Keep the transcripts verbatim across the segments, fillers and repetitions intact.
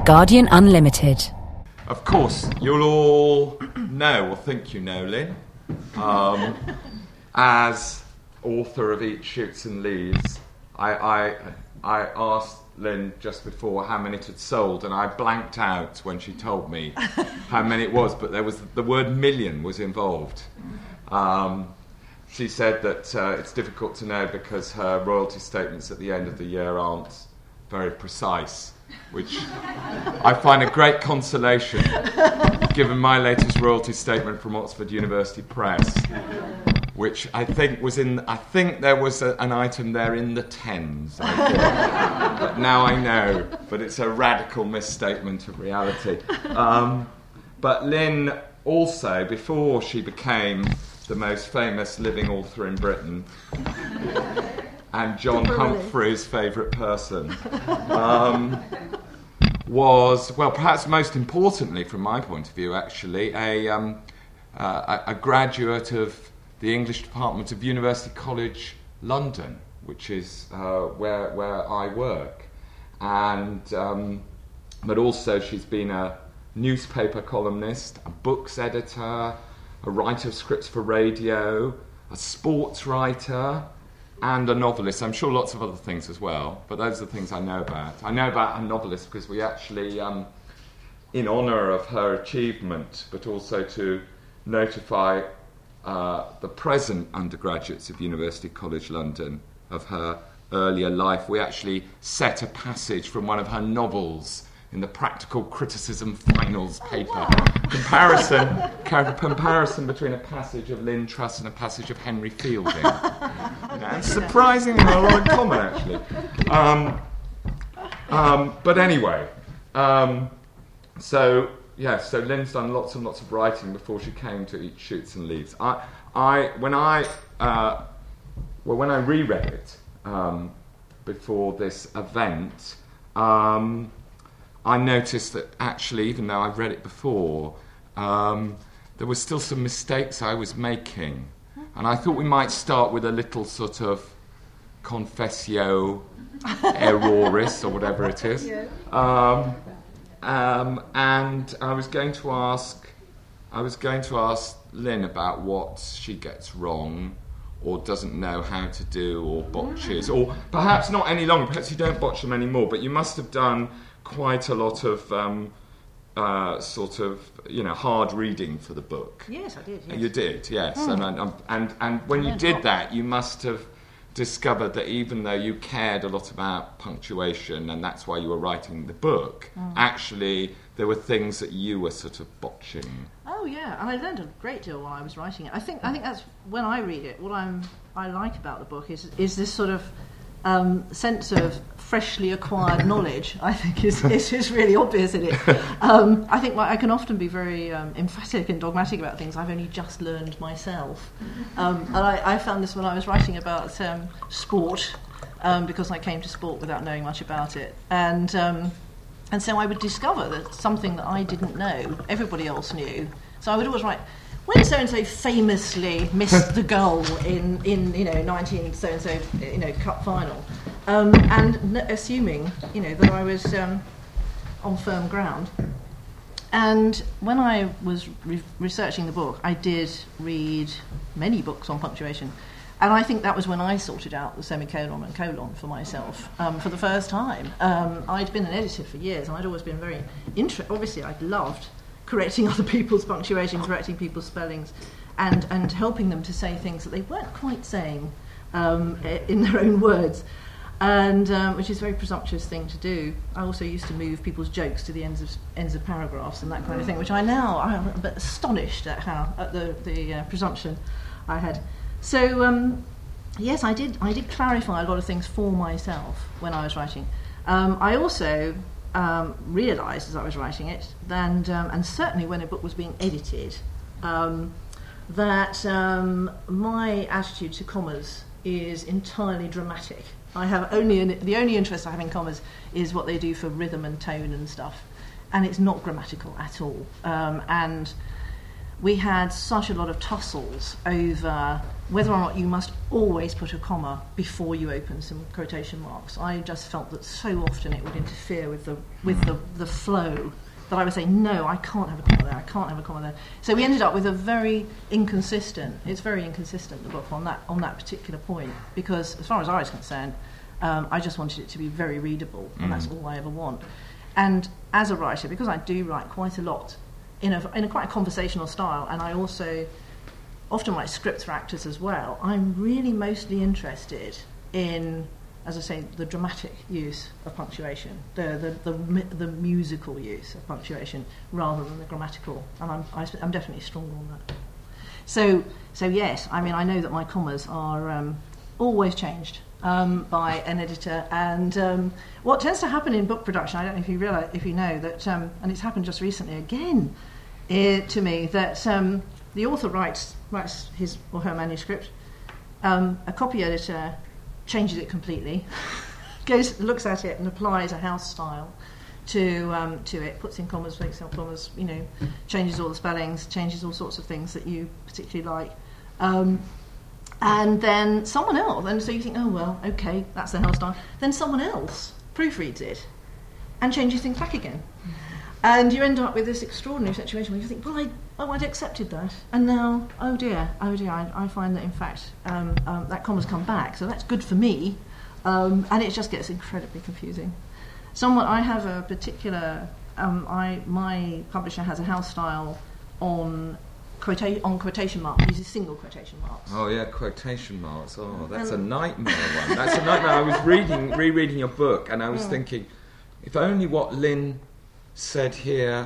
Guardian Unlimited. Of course, you'll all know, or think you know, Lynn, um, as author of Eat, Shoots and Leaves. I, I, I asked Lynn just before how many it had sold, and I blanked out when she told me how many it was, but there was the word million was involved. Um, she said that uh, it's difficult to know because her royalty statements at the end of the year aren't very precise, which I find a great consolation given my latest royalty statement from Oxford University Press, which I think was in, I think there was a, an item there in the tens, I thought. But now I know, but it's a radical misstatement of reality. Um, but Lynn also, before she became the most famous living author in Britain, and John Humphrey's favourite person, um, was, well, perhaps most importantly from my point of view, actually, a, um, uh, a, a graduate of the English Department of University College London, which is uh, where where I work. And um, but also she's been a newspaper columnist, a books editor, a writer of scripts for radio, a sports writer, and a novelist. I'm sure lots of other things as well, but those are the things I know about. I know about a novelist because we actually, um, in honour of her achievement, but also to notify uh, the present undergraduates of University College London of her earlier life, we actually set a passage from one of her novels in the Practical Criticism Finals paper. Comparison, comparison between a passage of Lynn Truss and a passage of Henry Fielding. You know, and surprisingly, a lot in common, actually. Um, um, but anyway, um, so yeah, so Lynn's done lots and lots of writing before she came to Eat, Shoots and Leaves. I, I, when I, uh, well, when I reread it um, before this event. Um, I noticed that actually, even though I've read it before, um, there were still some mistakes I was making. And I thought we might start with a little sort of confessio erroris, or whatever it is. Um, um, and I was going to ask, I was going to ask Lynn about what she gets wrong, or doesn't know how to do, or botches, or perhaps not any longer, perhaps you don't botch them anymore, but you must have done quite a lot of um, uh, sort of, you know, hard reading for the book. Yes, I did. Yes. You did, yes. Mm. And, and and and when you did that, you must have discovered that even though you cared a lot about punctuation, and that's why you were writing the book, mm. actually there were things that you were sort of botching. Oh yeah, and I learned a great deal while I was writing it. I think I think that's when I read it. What I'm I like about the book is is this sort of um, sense of freshly acquired knowledge. I think is is, is really obvious in it. Um, I think I can often be very um, emphatic and dogmatic about things I've only just learned myself. Um, and I, I found this when I was writing about um, sport, um, because I came to sport without knowing much about it, and. Um, And so I would discover that something that I didn't know, everybody else knew. So I would always write, when so-and-so famously missed the goal in, in you know, nineteen so-and-so, you know, cup final, um, and n- assuming, you know, that I was um, on firm ground. And when I was re- researching the book, I did read many books on punctuation. And I think that was when I sorted out the semicolon and colon for myself um, for the first time. Um, I'd been an editor for years, and I'd always been very interested. Obviously, I'd loved correcting other people's punctuation, correcting people's spellings, and, and helping them to say things that they weren't quite saying um, in their own words, and um, which is a very presumptuous thing to do. I also used to move people's jokes to the ends of ends of paragraphs and that kind of thing, which I now I'm a bit astonished at how at the the uh, presumption I had. So um, yes, I did. I did clarify a lot of things for myself when I was writing. Um, I also um, realised as I was writing it, and um, and certainly when a book was being edited, um, that um, my attitude to commas is entirely dramatic. I have only an, the only interest I have in commas is what they do for rhythm and tone and stuff, and it's not grammatical at all. Um, and we had such a lot of tussles over whether or not you must always put a comma before you open some quotation marks. I just felt that so often it would interfere with the with the, the flow, that I would say, no, I can't have a comma there, I can't have a comma there. So we ended up with a very inconsistent, it's very inconsistent, the book, on that on that particular point, because as far as I was concerned, um, I just wanted it to be very readable, and mm. that's all I ever want. And as a writer, because I do write quite a lot in a, in a quite a conversational style, and I also often write scripts for actors as well, I'm really mostly interested in, as I say, the dramatic use of punctuation, the the, the, the musical use of punctuation, rather than the grammatical. And I'm I, I'm definitely stronger on that. So so yes, I mean I know that my commas are um, always changed um, by an editor. And um, what tends to happen in book production, I don't know if you realize, if you know that, um, and it's happened just recently again uh, to me, that um, the author writes writes his or her manuscript, um, a copy editor changes it completely, goes, looks at it and applies a house style to um, to it, puts in commas, makes out commas, you know, changes all the spellings, changes all sorts of things that you particularly like. Um, and then someone else, and so you think, oh, well, okay, that's the house style. Then someone else proofreads it and changes things back again. And you end up with this extraordinary situation where you think, well, I, oh, I'd accepted that. And now, oh dear, oh dear, I, I find that, in fact, um, um, that comma's come back. So that's good for me. Um, and it just gets incredibly confusing. Someone, I have a particular, um, I my publisher has a house style on quota- on quotation marks, uses single quotation marks. Oh yeah, quotation marks. Oh, that's um, a nightmare one. That's a nightmare. I was reading, rereading your book, and I was mm. thinking, if only what Lynn said here,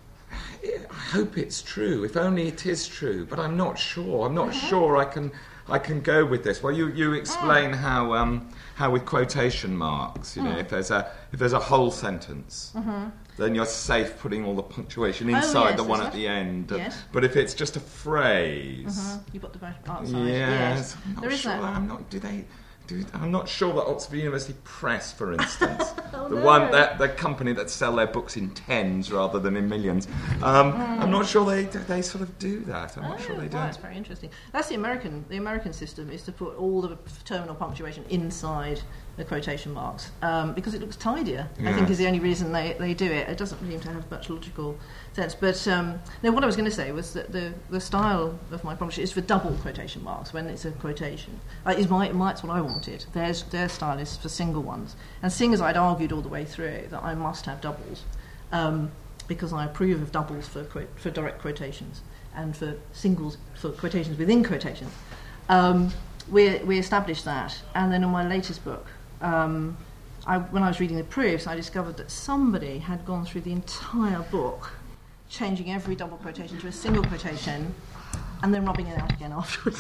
I hope it's true. If only it is true, but I'm not sure. I'm not mm-hmm. sure I can I can go with this. Well, you, you explain mm. how um, how with quotation marks, you mm. know, if there's a if there's a whole sentence, mm-hmm. then you're safe putting all the punctuation inside oh, yes, the one at the end. Yes. But if it's just a phrase, mm-hmm. you put the outside. Yes, yes. I'm not there is sure. that. That I'm not. Do they? Do, I'm not sure that Oxford University Press, for instance, oh, the no. one that the company that sell their books in tens rather than in millions. Um, mm. I'm not sure they they sort of do that. I'm oh, not sure they do. Well, that's very interesting. That's the American. The American system is to put all the terminal punctuation inside the quotation marks um, because it looks tidier. Yes. I think is the only reason they, they do it. It doesn't seem to have much logical sense. But um, no, what I was going to say was that the, the style of my publisher is for double quotation marks when it's a quotation. Uh, is my, my, that's what I wanted. Theirs, their style is for single ones. And seeing as I'd argued all the way through that I must have doubles, um, because I approve of doubles for quote, for direct quotations and for singles for quotations within quotations, um, we we established that. And then on my latest book, Um, I, when I was reading the proofs, I discovered that somebody had gone through the entire book, changing every double quotation to a single quotation, and then rubbing it out again afterwards.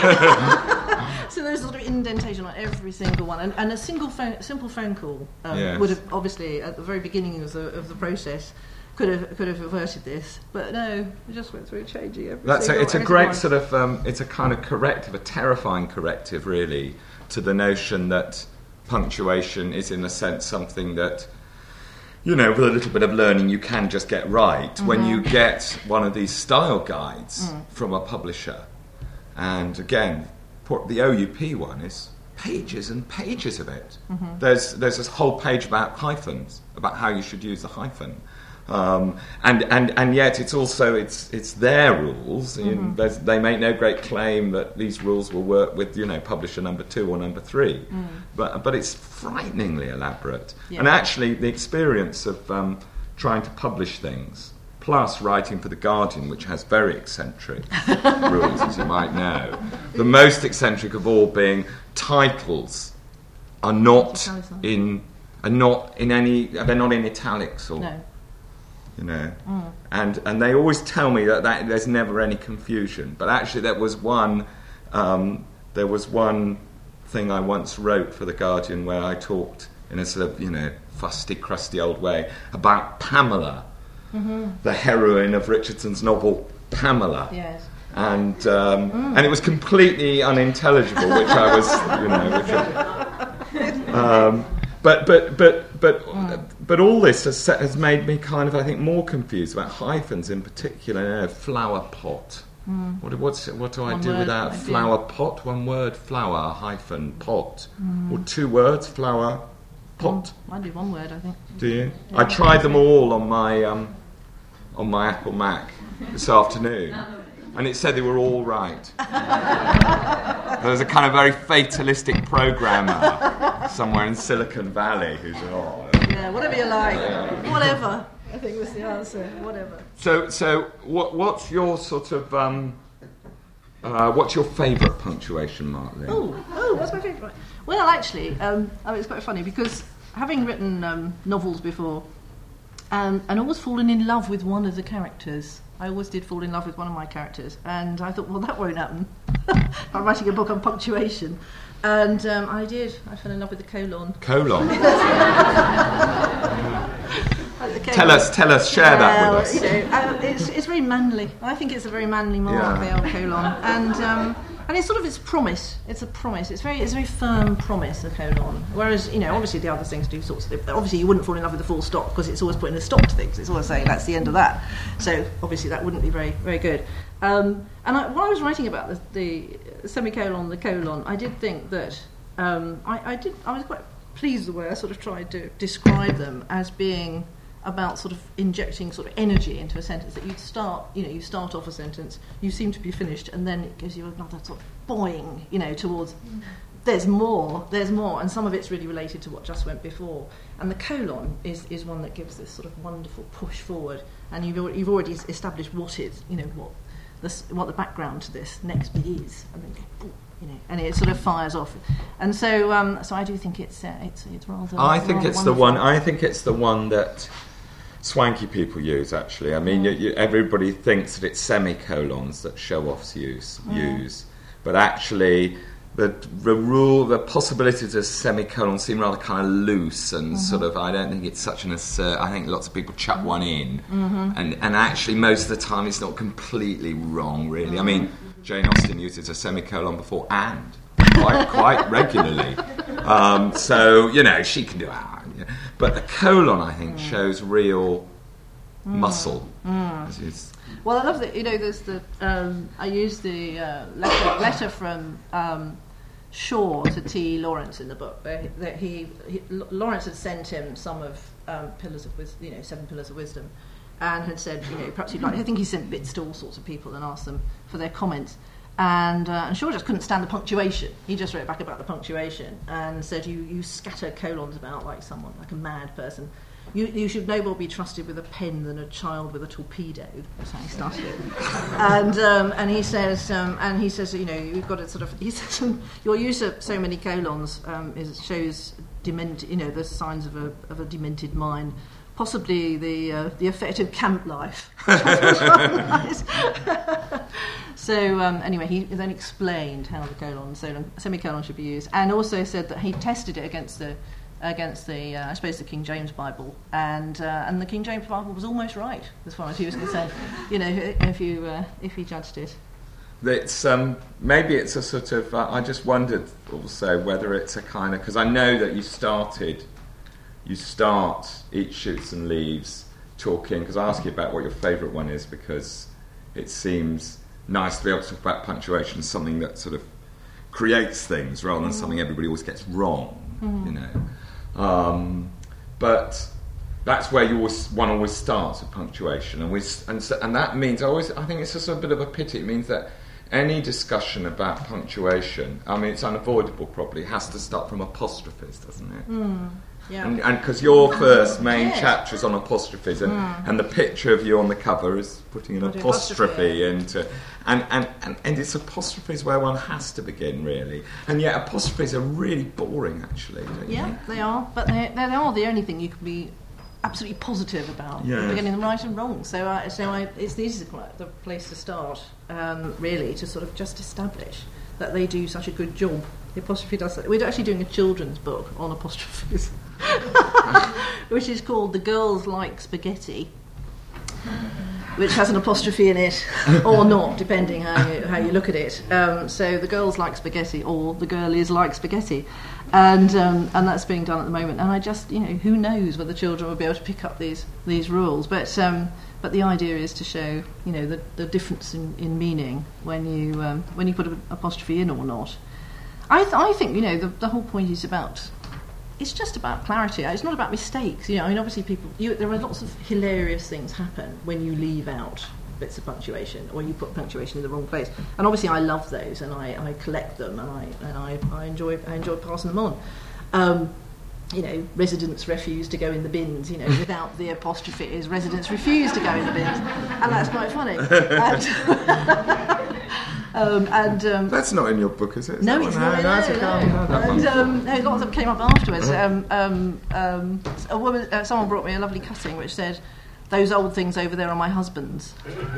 So there's a sort of indentation on every single one, and, and a single phone, simple phone call um, yes. would have obviously at the very beginning of the of the process could have could have averted this, but no, we just went through changing every. That's single. A, it's a great one. sort of um, it's a kind of corrective, a terrifying corrective, really, to the notion that punctuation is, in a sense, something that, you know, with a little bit of learning you can just get right. Mm-hmm. When you get one of these style guides mm. from a publisher, and again, the O U P one is pages and pages of it. Mm-hmm. There's there's this whole page about hyphens, about how you should use the hyphen. Um, and, and, and yet it's also it's it's their rules. Mm-hmm. There's, they make no great claim that these rules will work with, you know, publisher number two or number three, mm. but but it's frighteningly elaborate. Yeah. And actually, the experience of um, trying to publish things, plus writing for the Guardian, which has very eccentric rules, as you might know, the most eccentric of all being titles are not in are not in any they're not in italics or. No. You know, mm. and and they always tell me that, that there's never any confusion. But actually, there was one um, there was one thing I once wrote for the Guardian where I talked in a sort of, you know, fusty, crusty old way about Pamela, mm-hmm. the heroine of Richardson's novel Pamela. Yes. And um, mm. and it was completely unintelligible, which I was, you know, which I, um, but but but. but mm. but all this has set, has made me kind of, I think, more confused about hyphens in particular. You know, flower pot. Mm. What what's what do I one do word, without I flower do. pot? One word, flower hyphen pot, mm. or two words, flower pot. I do one word, I think. Do you? Yeah, I tried them all on my um, on my Apple Mac this afternoon, and it said they were all right. There was a kind of very fatalistic programmer somewhere in Silicon Valley who's oh. Yeah, whatever you like, Yeah. whatever. I think was the answer. Whatever. So, so what, what's your sort of um, uh, what's your favourite punctuation mark then? Oh, oh, what's my favourite? Well, actually, um, I mean, it's quite funny because having written um, novels before, um, and always fallen in love with one of the characters. I always did fall in love with one of my characters, and I thought, well, that won't happen. I'm writing a book on punctuation, and um, I did. I fell in love with the colon. Colon. Okay. Tell us, tell us, share that with us. You know, uh, it's it's very manly. I think it's a very manly mark, Yeah. the old colon, and um, and it's sort of its promise. It's a promise. It's very it's a very firm promise, the colon. Whereas, you know, obviously the other things do sorts of. Obviously, you wouldn't fall in love with the full stop because it's always putting a stop to things. It's always saying that's the end of that. So obviously that wouldn't be very very good. Um, and I, when I was writing about the, the semicolon, the colon, I did think that um, I, I did I was quite pleased the way I sort of tried to describe them as being about sort of injecting sort of energy into a sentence, that you'd start, you know, you start off a sentence, you seem to be finished, and then it gives you another sort of boing, you know, towards there's more, there's more, and some of it's really related to what just went before. And the colon is, is one that gives this sort of wonderful push forward, and you've already, you've already established what is, you know, what this, what the background to this next bit is, and then go, you know, and it sort of fires off. And so, um, so I do think it's uh, it's it's rather. I think rather it's wonderful. the one. I think it's the one that swanky people use. Actually, I mean, Mm. you, you, everybody thinks that it's semicolons that show-offs use, Mm. use, but actually, the the rule, the possibilities of semicolons seem rather kind of loose and Mm-hmm. sort of. I don't think it's such an assert. I think lots of people chuck one in, Mm-hmm. and and actually, most of the time, it's not completely wrong, really. I mean, Jane Austen uses a semicolon before and quite quite regularly. Um, so, you know, she can do it. But the colon, I think, shows real Mm. muscle. Mm. As is- Well, I love that. You know, there's the. Um, I used the uh, letter, letter from um, Shaw to T. Lawrence in the book. Where he, that he, he L- Lawrence had sent him some of um, Pillars of Wisdom, you know, Seven Pillars of Wisdom, and had said, you know, perhaps you'd like. I think he sent bits to all sorts of people and asked them for their comments. And, uh, and Shaw just couldn't stand the punctuation. He just wrote back about the punctuation and said, you, you scatter colons about like someone, like a mad person. You, you should no more be trusted with a pen than a child with a torpedo. That's how he started it. and um, and he says, um, and he says, you know, you've got to sort of. He says, your use of so many colons um, is, shows dement, you know, the signs of a of a demented mind. Possibly the uh, the effect of camp life. So um, anyway, he then explained how the colon, so semicolon should be used, and also said that he tested it against the against the uh, I suppose the King James Bible, and uh, and the King James Bible was almost right as far as he was concerned. You know, if you uh, if he judged it. It's um, maybe it's a sort of. Uh, I just wondered also whether it's a kind of, because I know that you started. You start Eat Shoots and Leaves talking, because I ask you about what your favourite one is, because it seems nice to be able to talk about punctuation, something that sort of creates things rather than mm. something everybody always gets wrong, mm. you know. Um, but that's where you always, one always starts with punctuation, and we and so, and that means I always I think it's just a bit of a pity. It means that any discussion about punctuation, I mean, it's unavoidable. Probably has to start from apostrophes, doesn't it? Mm. Yeah. And because your first main yes. chapter is on apostrophes, and, mm. and the picture of you on the cover is putting an Put apostrophe, apostrophe into, and, and, and, and it's apostrophes where one has to begin, really. And yet apostrophes are really boring, actually, don't Yeah, you? they are, but they, they are the only thing you can be absolutely positive about. Yeah. You're getting them right and wrong. So, I, so I, it's this is the place to start, um, really, to sort of just establish that they do such a good job. The apostrophe does that. We're actually doing a children's book on apostrophes, which is called The Girls Like Spaghetti. which has an apostrophe in it, or not, depending how you, how you look at it. Um, so the girls like spaghetti, or the girlies like spaghetti, and um, and that's being done at the moment. And I just, you know, who knows whether children will be able to pick up these these rules, but. Um, But the idea is to show, you know, the, the difference in, in meaning when you um, when you put an apostrophe in or not. I th- I think, you know, the, the whole point is about, it's just about clarity. It's not about mistakes. You know, I mean, obviously people, you, there are lots of hilarious things happen when you leave out bits of punctuation or you put punctuation in the wrong place. And obviously I love those and I, I collect them and I and I, I enjoy I enjoy passing them on. Um, you know, residents refuse to go in the bins, you know, without the apostrophe is residents refuse to go in the bins. And that's quite funny. And, um, and um, that's not in your book, is it? Is no, it's one? not. No, No, no, no, no. And um, no, lots of them came up afterwards. Um, um, um, a woman, uh, someone brought me a lovely cutting which said, "Those old things over there are my husband's."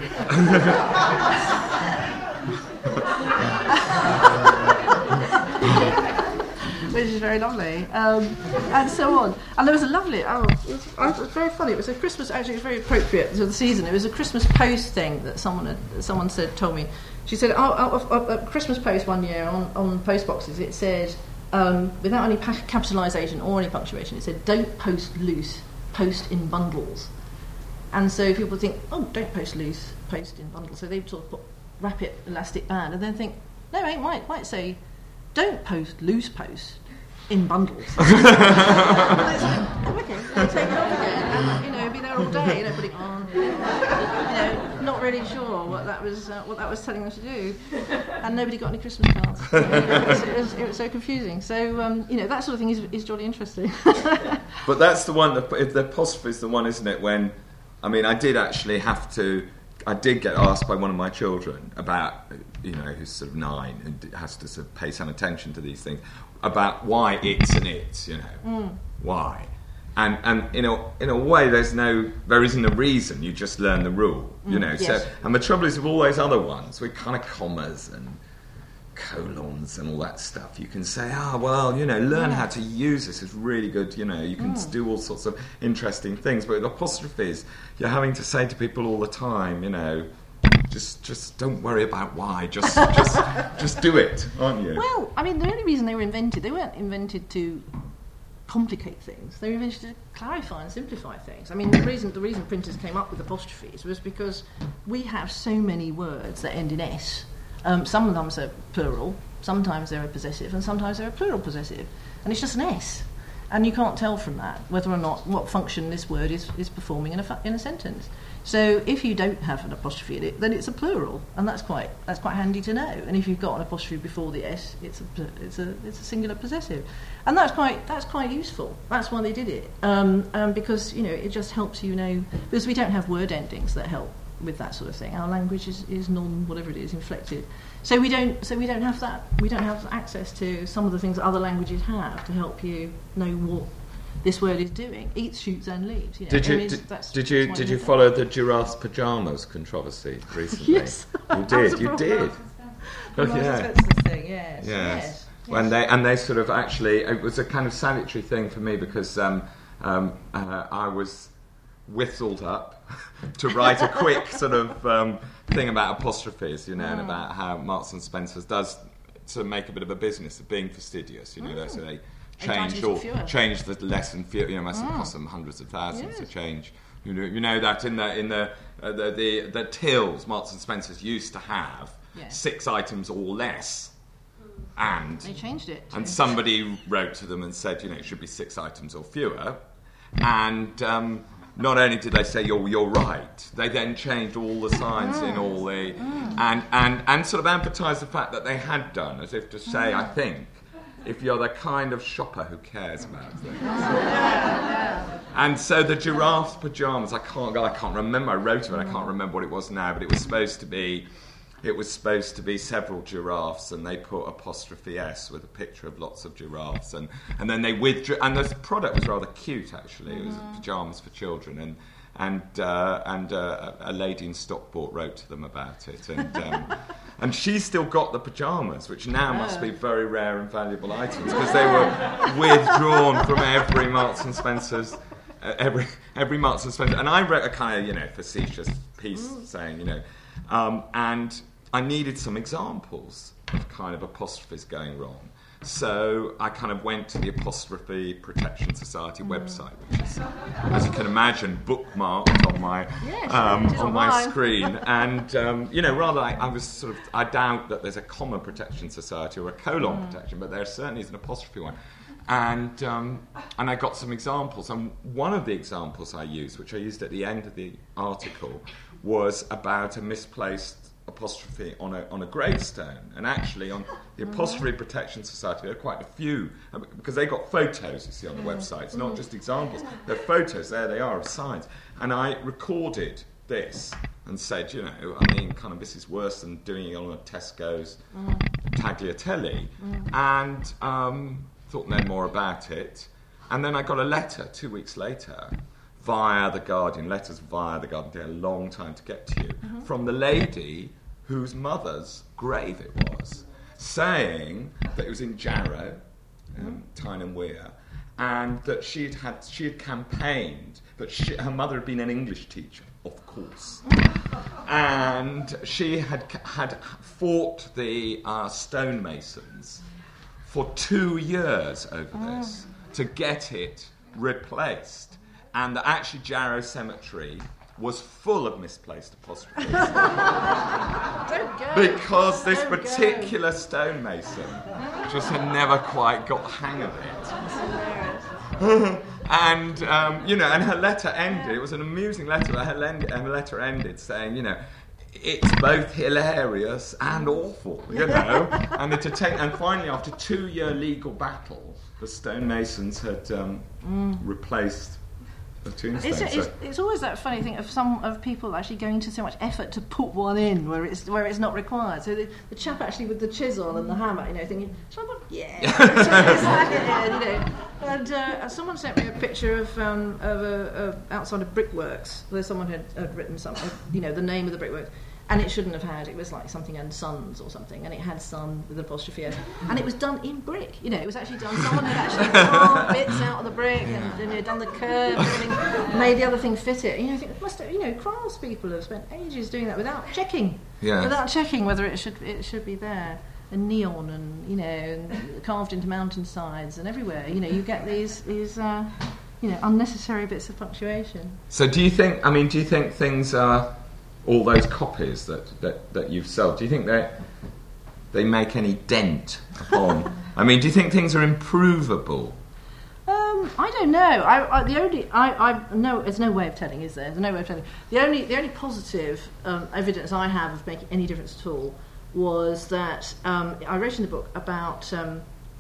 Which is very lovely, um, and so on. And there was a lovely, oh, it was, it was very funny. It was a Christmas, actually, it was very appropriate to the season. It was a Christmas Post thing that someone had, someone said, told me. She said, oh, oh, oh, a Christmas Post one year on, on post boxes, it said, um, without any pa- capitalisation or any punctuation, it said, "Don't post loose, post in bundles." And so people think, oh, don't post loose, post in bundles. So they sort of put, wrap it elastic band, and then think, no, it might, might say, "Don't post loose, post in bundles." And it's like, oh, okay, I'll take it off again, and, you know, be there all day, you know, putting it on, you know, not really sure what that was, uh, what that was telling them to do, and nobody got any Christmas cards. So, you know, it, was, it, was, it was so confusing. So, um, you know, that sort of thing is, is jolly interesting. But that's the one. That, if the apostrophe is the one, isn't it? When, I mean, I did actually have to. I did get asked by one of my children about, you know, who's sort of nine and has to sort of pay some attention to these things, about why it's and it's, you know, mm. why, and and in a in a way, there's no, there isn't a reason. You just learn the rule, you mm, know. Yes. So, and the trouble is with all those other ones, with kind of commas and colons and all that stuff, you can say, ah, oh, well, you know, learn yeah. how to use this. It's really good, you know, you can mm. do all sorts of interesting things. But with apostrophes, you're having to say to people all the time, you know, just just don't worry about why, just just just do it, aren't you? Well, I mean, the only reason they were invented, they weren't invented to complicate things. They were invented to clarify and simplify things. I mean, the reason the reason printers came up with apostrophes was because we have so many words that end in S. Um, some of them are plural, sometimes they're a possessive, and sometimes they're a plural possessive. And it's just an S. And you can't tell from that whether or not what function this word is, is performing in a, fu- in a sentence. So if you don't have an apostrophe in it, then it's a plural, and that's quite that's quite handy to know. And if you've got an apostrophe before the S, it's a it's a it's a singular possessive, and that's quite that's quite useful. That's why they did it, um, um, because you know it just helps you know, because we don't have word endings that help with that sort of thing. Our language is, is non whatever it is inflected, so we don't so we don't have that we don't have access to some of the things that other languages have to help you know what this word is doing. Eats, shoots, and leaves. You know? Did you I mean, did, that's, did you that's did you follow the giraffe's pajamas controversy recently? Yes, you did. You did. Oh, yeah. Thing, yes. Yes. Yes. When they and they sort of actually, it was a kind of salutary thing for me because um, um, uh, I was whistled up to write a quick sort of um, thing about apostrophes, you know, mm. and about how Marks and Spencer's does to make a bit of a business of being fastidious, you know, mm. so they change or change the less and fewer, you know, must have mm. cost them hundreds of thousands yes. to change. You know, you know that in the in the uh, the, the the tills Marks and Spencer's used to have yes. six items or less. And they changed it. And somebody wrote to them and said, you know, it should be six items or fewer. And um, not only did they say you're you're right, they then changed all the signs mm. in all the mm. and, and and sort of emphasised the fact that they had done, as if to say, mm. I think, if you're the kind of shopper who cares about things. Yeah. And so the giraffe's pajamas, I can't I can't remember. I wrote of it. I can't remember what it was now, but it was supposed to be. It was supposed to be several giraffes, and they put apostrophe S with a picture of lots of giraffes, and, and then they withdrew. And the product was rather cute, actually. It was mm-hmm. pajamas for children, and and uh, and uh, a lady in Stockport wrote to them about it, and um, and she still got the pajamas, which now must be very rare and valuable items because they were withdrawn from every Marks and Spencer's uh, every every Marks and Spencer, and I wrote a kind of you know facetious piece mm. saying you know, um, and I needed some examples of kind of apostrophes going wrong. So I kind of went to the Apostrophe Protection Society mm. website, which is, as you can imagine, bookmarked on my yes, um, on my mine. screen. And um, you know, rather, I, I was sort of I doubt that there's a comma protection society or a colon mm. protection, but there certainly is an apostrophe one. And um, and I got some examples, and one of the examples I used, which I used at the end of the article, was about a misplaced apostrophe on a on a gravestone. And actually on the Apostrophe Protection Society there are quite a few, because they got photos, you see, on the website. It's not just examples, they're photos, there they are, of signs. And I recorded this and said, you know, I mean, kind of this is worse than doing it on a Tesco's tagliatelle, and um, thought no more about it. And then I got a letter two weeks later via The Guardian, letters via The Guardian, take a long time to get to you, mm-hmm. from the lady whose mother's grave it was, saying that it was in Jarrow, um, Tyne and Wear, and that she'd had she had campaigned, that she, her mother had been an English teacher, of course, and she had had fought the uh, stonemasons for two years over this oh. to get it replaced. And that actually Jarrow Cemetery was full of misplaced apostrophes. Don't go. Because this Don't particular go. stonemason just had never quite got the hang of it. And, um, you know, and her letter ended, it was an amusing letter, but her, len- her letter ended saying, you know, it's both hilarious and awful, you know. and, to take, and finally, after a two-year legal battle, the stonemasons had um, mm. replaced It's, it's, it's always that funny thing of some of people actually going to so much effort to put one in where it's where it's not required. So the, the chap actually with the chisel and the hammer, you know, thinking, "Shall I put?" Yeah, it's like it, you know. And uh, someone sent me a picture of um, of a, a outside of Brickworks where someone had, had written something, you know, the name of the Brickworks. And it shouldn't have had, it was like something and Sons or something, and it had Son with an apostrophe S. And it was done in brick, you know, it was actually done, someone had actually carved bits out of the brick and, and had done the curve and everything, made the other thing fit it. You know, I think it must have, you know, craftspeople have spent ages doing that without checking, yes. without checking whether it should it should be there. And neon and, you know, and carved into mountainsides and everywhere, you know, you get these, these uh, you know, unnecessary bits of punctuation. So do you think, I mean, do you think things are... all those copies that, that, that you've sold, do you think they they make any dent upon? I mean, do you think things are improvable? Um, I don't know. I, I the only I, I no, there's no way of telling, is there? There's no way of telling. The only the only positive um, evidence I have of making any difference at all was that um, I wrote in the book about um,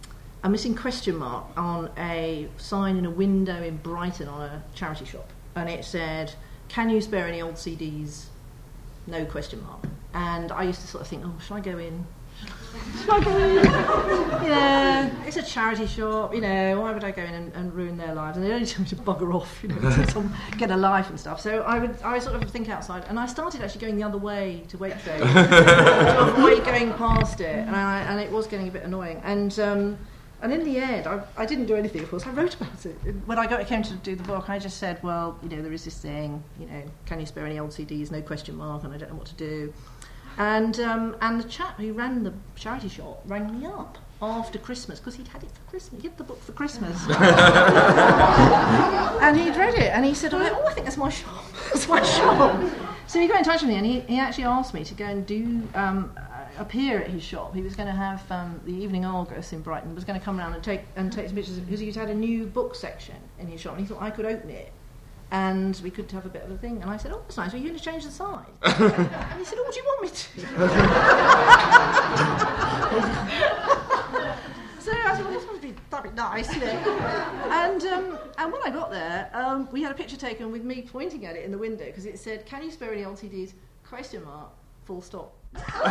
a missing question mark on a sign in a window in Brighton on a charity shop, and it said, "Can you spare any old C Ds?" No question mark. And I used to sort of think, oh, should I go in? Should I go in? You know, it's a charity shop, you know, why would I go in and, and ruin their lives? And they only tell me to bugger off, you know, to some, get a life and stuff. So I would I sort of think outside, and I started actually going the other way to Waitrose to avoid going past it, and, I, and it was getting a bit annoying. And um, And in the end, I, I didn't do anything, of course. I wrote about it. When I got, came to do the book, I just said, well, you know, there is this thing, you know, can you spare any old C Ds? No question mark, and I don't know what to do. And um, and the chap who ran the charity shop rang me up after Christmas, because he'd had it for Christmas. He'd had the book for Christmas. And he'd read it, and he said, oh, I think that's my shop. That's my shop. So he got in touch with me, and he, he actually asked me to go and do... Um, appear at his shop. He was going to have um, the Evening Argus in Brighton, was going to come around and take and take some pictures, because he'd had a new book section in his shop, and he thought I could open it and we could have a bit of a thing. And I said, oh, that's nice, are you going to change the sign? And he said, oh, what do you want me to? So I said, well, this must be, that'd be nice, you know. And, um, and when I got there, um, we had a picture taken with me pointing at it in the window, because it said, can you spare any L T Ds? Question mark, full stop. So it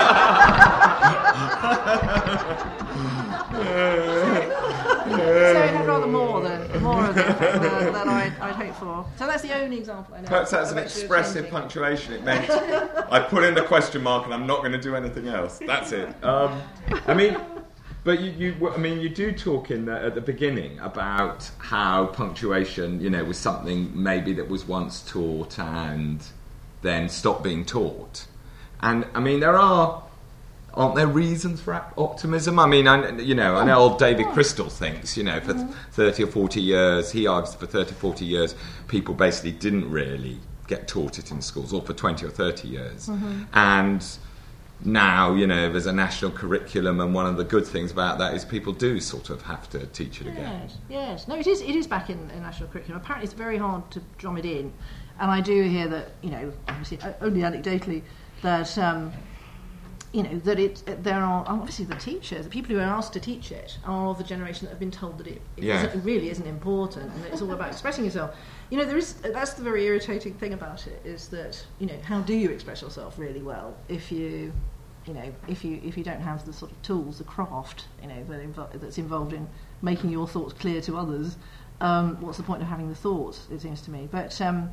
had rather more than more of the effect than, than I'd, I'd hoped for. So that's the only example I know. Perhaps that's an expressive punctuation. It meant I put in the question mark and I'm not going to do anything else. That's it. Um, I mean, But you, you, I mean, you do talk in the, at the beginning about how punctuation, you know, was something maybe that was once taught and then stopped being taught. And I mean, there are, aren't there reasons for optimism? I mean, I, you know, I know old David Crystal thinks, you know, for mm-hmm. thirty or forty years, he argues for thirty, forty years, people basically didn't really get taught it in schools, or for twenty or thirty years. Mm-hmm. And now, you know, there's a national curriculum, and one of the good things about that is people do sort of have to teach it yes, again. Yes, no, it is. It is back in, in national curriculum. Apparently, it's very hard to drum it in, and I do hear that, you know, obviously only anecdotally, that um, you know that it there are obviously the teachers, the people who are asked to teach it, are of the generation that have been told that it, it, yeah. isn't, it really isn't important, and it's all about expressing yourself. You know, there is that's the very irritating thing about it, is that, you know, how do you express yourself really well if you you know, if you if you don't have the sort of tools, the craft, you know, that invo- that's involved in making your thoughts clear to others, um, what's the point of having the thoughts, it seems to me. But um,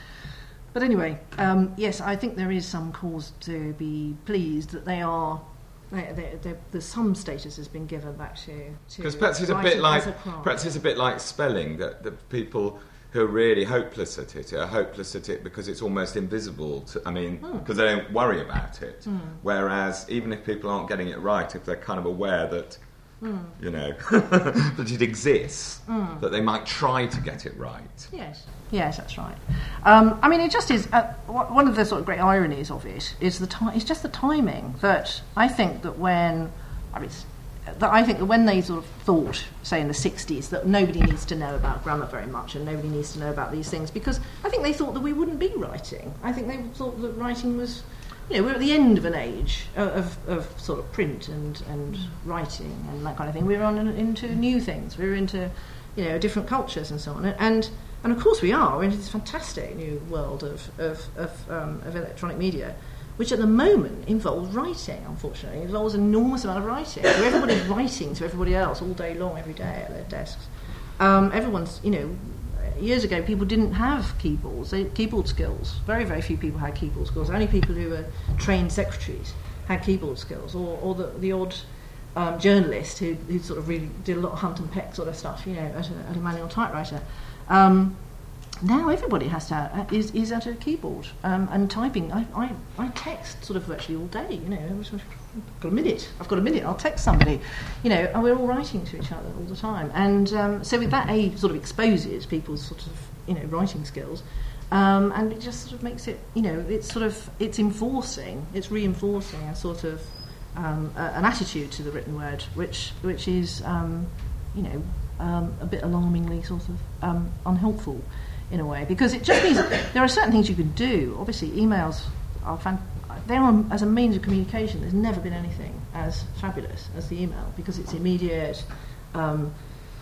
but anyway, um, yes, I think there is some cause to be pleased that they are, they, they, they, there's some status has been given back to... Because perhaps it's a bit like, perhaps it's a bit like spelling, that, that people who are really hopeless at it are hopeless at it because it's almost invisible to, I mean, because mm. they don't worry about it. Mm. Whereas even if people aren't getting it right, if they're kind of aware that, mm. you know, that it exists, mm. that they might try to get it right. Yes, yes, that's right. Um, I mean, it just is, uh, one of the sort of great ironies of it is the ti- it's just the timing, that I think that when, I mean, that I think that when they sort of thought, say in the sixties, that nobody needs to know about grammar very much and nobody needs to know about these things, because I think they thought that we wouldn't be writing. I think they thought that writing was, you know, we're at the end of an age of, of, of sort of print and, and writing and that kind of thing. We're on into new things. We're into, you know, different cultures and so on. And and of course we are. We're into this fantastic new world of of of, um, of electronic media, which at the moment involves writing, unfortunately. It involves an enormous amount of writing. So everybody's writing to everybody else all day long, every day at their desks. Um, everyone's, you know, years ago people didn't have keyboards, they, keyboard skills. Very, very few people had keyboard skills. Only people who were trained secretaries had keyboard skills, or, or the, the odd um, journalist who, who sort of really did a lot of hunt and peck sort of stuff, you know, at a, at a manual typewriter. Um, Now everybody has to have, is is at a keyboard um, and typing. I, I, I text sort of virtually all day. You know, I've got a minute. I've got a minute. I'll text somebody. You know, and we're all writing to each other all the time. And um, so with that, A sort of exposes people's sort of, you know, writing skills, um, and it just sort of makes it, you know, it's sort of it's enforcing, it's reinforcing a sort of um, a, an attitude to the written word, which which is um, you know um, a bit alarmingly sort of um, unhelpful. In a way, because it just means that there are certain things you can do. Obviously, emails are fan- they are as a means of communication. There's never been anything as fabulous as the email, because it's immediate, um,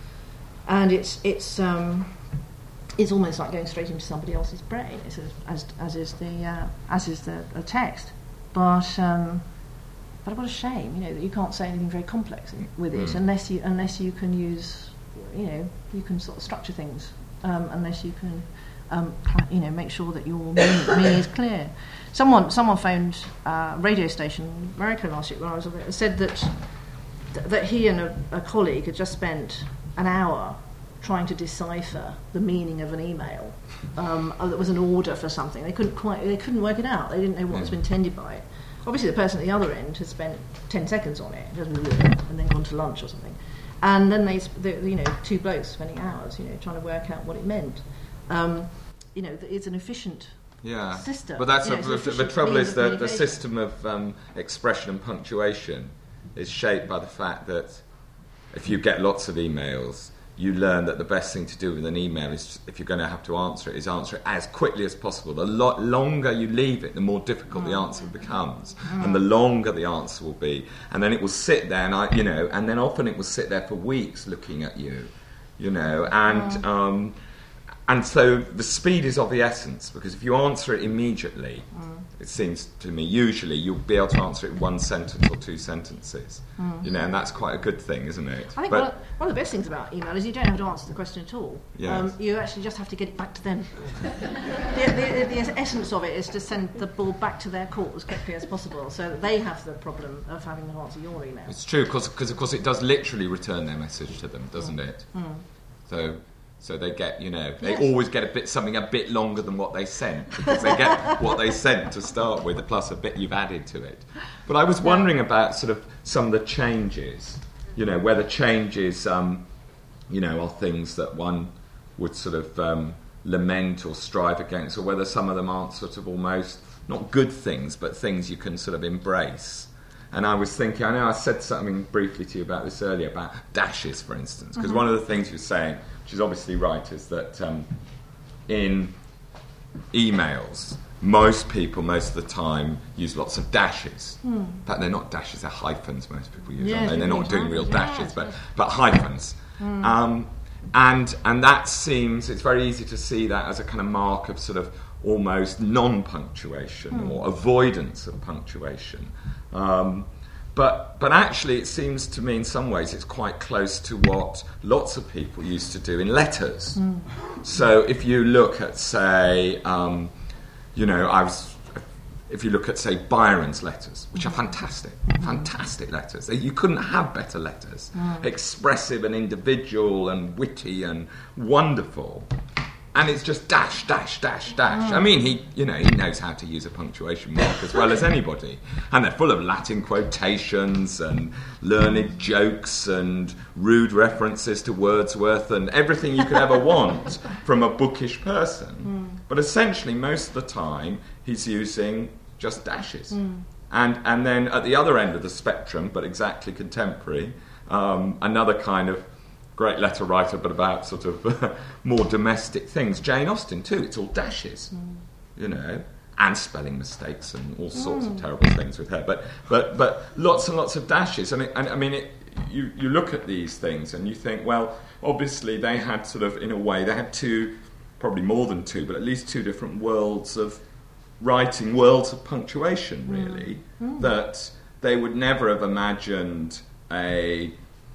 and it's it's um, it's almost like going straight into somebody else's brain. It's a, as as is the uh, as is the, the text, but um, but what a shame, you know, that you can't say anything very complex with it mm. unless you unless you can use, you know, you can sort of structure things. Um, unless you can, um, you know, make sure that your meaning, meaning is clear. Someone, someone phoned uh, a radio station in America last year when I was over there, said that th- that he and a, a colleague had just spent an hour trying to decipher the meaning of an email. Um, that was an order for something. They couldn't quite, they couldn't work it out. They didn't know what was intended by it. Obviously, the person at the other end had spent ten seconds on it, and then gone to lunch or something. And then they, you know, two blokes spending hours, you know, trying to work out what it meant. Um, you know, it's an efficient yeah. system. But that's you know, a, the, the trouble is that the system of um, expression and punctuation is shaped by the fact that if you get lots of emails, you learn that the best thing to do with an email is, if you're going to have to answer it, is answer it as quickly as possible. The lot longer you leave it, the more difficult mm. the answer becomes, mm. and the longer the answer will be. And then it will sit there, and I, you know, and then often it will sit there for weeks looking at you, you know, and mm. um, and so the speed is of the essence, because if you answer it immediately, mm. it seems to me, usually you'll be able to answer it in one sentence or two sentences. Mm. You know, and that's quite a good thing, isn't it? I think but, one, of, one of the best things about email is you don't have to answer the question at all. Yes. Um, you actually just have to get it back to them. the, the, the essence of it is to send the ball back to their court as quickly as possible, so that they have the problem of having to answer your email. It's true, because of course it does literally return their message to them, doesn't mm. it? Mm. So... So they get, you know, they yes. always get a bit something a bit longer than what they sent, because they get what they sent to start with, plus a bit you've added to it. But I was wondering about sort of some of the changes, you know, whether changes, um, you know, are things that one would sort of um, lament or strive against, or whether some of them aren't sort of almost, not good things, but things you can sort of embrace. And I was thinking, I know I said something briefly to you about this earlier, about dashes, for instance, because mm-hmm. one of the things you were saying, which is obviously right, is that um, in emails, most people, most of the time, use lots of dashes. Mm. In fact, they're not dashes, they're hyphens most people use, yes, aren't they? They're not doing real dashes, yes, but, yes. but hyphens. Mm. Um, and and that seems, it's very easy to see that as a kind of mark of sort of almost non-punctuation mm. or avoidance of punctuation. Um, But but actually, it seems to me in some ways it's quite close to what lots of people used to do in letters. Mm. So if you look at, say, um, you know, I was, if you look at, say, Byron's letters, which are fantastic, mm. fantastic letters. You couldn't have better letters. Mm. Expressive and individual and witty and wonderful. And it's just dash, dash, dash, dash. I mean, he, you know, he knows how to use a punctuation mark as well as anybody. And they're full of Latin quotations and learned jokes and rude references to Wordsworth and everything you could ever want from a bookish person. Mm. But essentially, most of the time, he's using just dashes. Mm. And and then at the other end of the spectrum, but exactly contemporary, um, another kind of great letter writer, but about sort of more domestic things. Jane Austen, too, it's all dashes, mm. you know, and spelling mistakes and all sorts mm. of terrible things with her. But but but lots and lots of dashes. And, it, and I mean, it, you, you look at these things and you think, well, obviously they had sort of, in a way, they had two, probably more than two, but at least two different worlds of writing, worlds of punctuation, really, mm. Mm. that they would never have imagined a...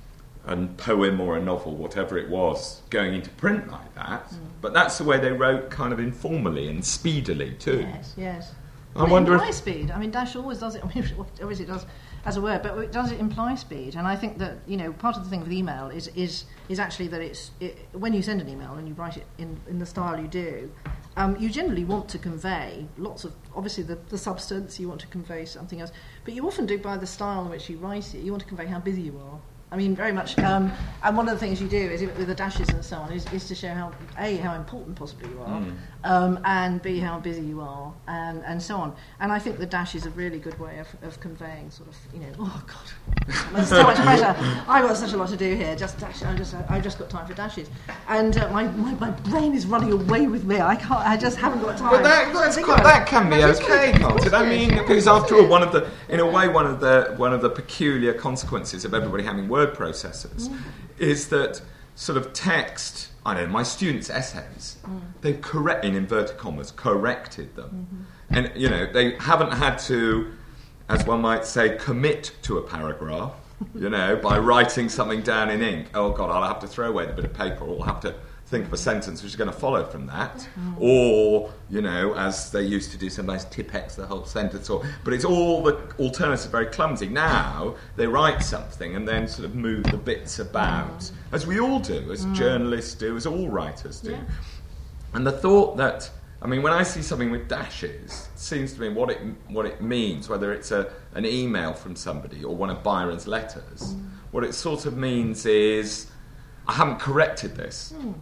a poem or a novel, whatever it was, going into print like that. Mm. But that's the way they wrote, kind of informally and speedily too. Yes, yes. I well, wonder imply if speed. I mean, dash always does it. I mean, obviously it does as a word, but it does it imply speed? And I think that, you know, part of the thing with email is is is actually that it's it, when you send an email and you write it in, in the style you do, um, you generally want to convey lots of, obviously the, the substance. You want to convey something else, but you often do by the style in which you write it. You want to convey how busy you are. I mean, very much. Um, and one of the things you do is with the dashes and so on is, is to show how A, how important possibly you are, mm. um, and B, how busy you are, and, and so on. And I think the dash is a really good way of, of conveying sort of, you know, oh God, there's so much pressure. I've got such a lot to do here. Just dash. I just I've just got time for dashes, and uh, my, my my brain is running away with me. I can't. I just haven't got time. But that that's quite, that can be okay, can't it? I mean, because after all, one of the in a way one of the one of the peculiar consequences of everybody having word processors mm. is that sort of text, I know, my students' essays, mm. they've correct, in inverted commas, corrected them. Mm-hmm. And, you know, they haven't had to, as one might say, commit to a paragraph, you know, by writing something down in ink. Oh, God, I'll have to throw away the bit of paper, or I'll have to think of a sentence which is going to follow from that. Mm. Or, you know, as they used to do, sometimes Tipex the whole sentence. Or, but it's all, the alternatives are very clumsy. Now, they write something and then sort of move the bits about, mm. as we all do, as mm. journalists do, as all writers do. Yeah. And the thought that, I mean, when I see something with dashes, it seems to me what it what it means, whether it's a an email from somebody or one of Byron's letters, mm. what it sort of means is, I haven't corrected this. Mm.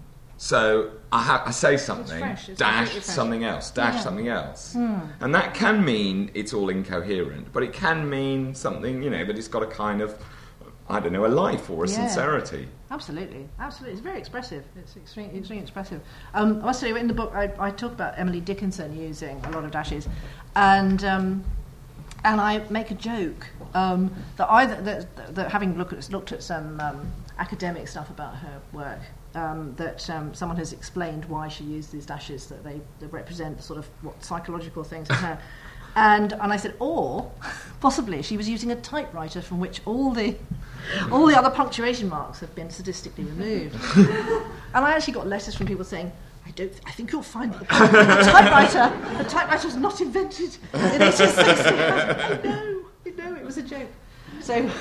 So I, ha- I say something, it's it's dash something else, dash yeah. something else. Mm. And that can mean it's all incoherent, but it can mean something, you know, that it's got a kind of, I don't know, a life or a yeah. sincerity. Absolutely, absolutely. It's very expressive. It's extremely, extremely expressive. Um, I must say, in the book, I, I talk about Emily Dickinson using a lot of dashes, and um, and I make a joke um, that I that, that, that having looked at looked at some um, academic stuff about her work, um, that um, someone has explained why she used these dashes, that they, they represent sort of what psychological things in her. And and I said, or possibly she was using a typewriter from which all the all the other punctuation marks have been sadistically removed. And I actually got letters from people saying, I don't. Th- I think you'll find that the typewriter, the typewriter was not invented in eighteen sixty. I know, I know, it was a joke. So.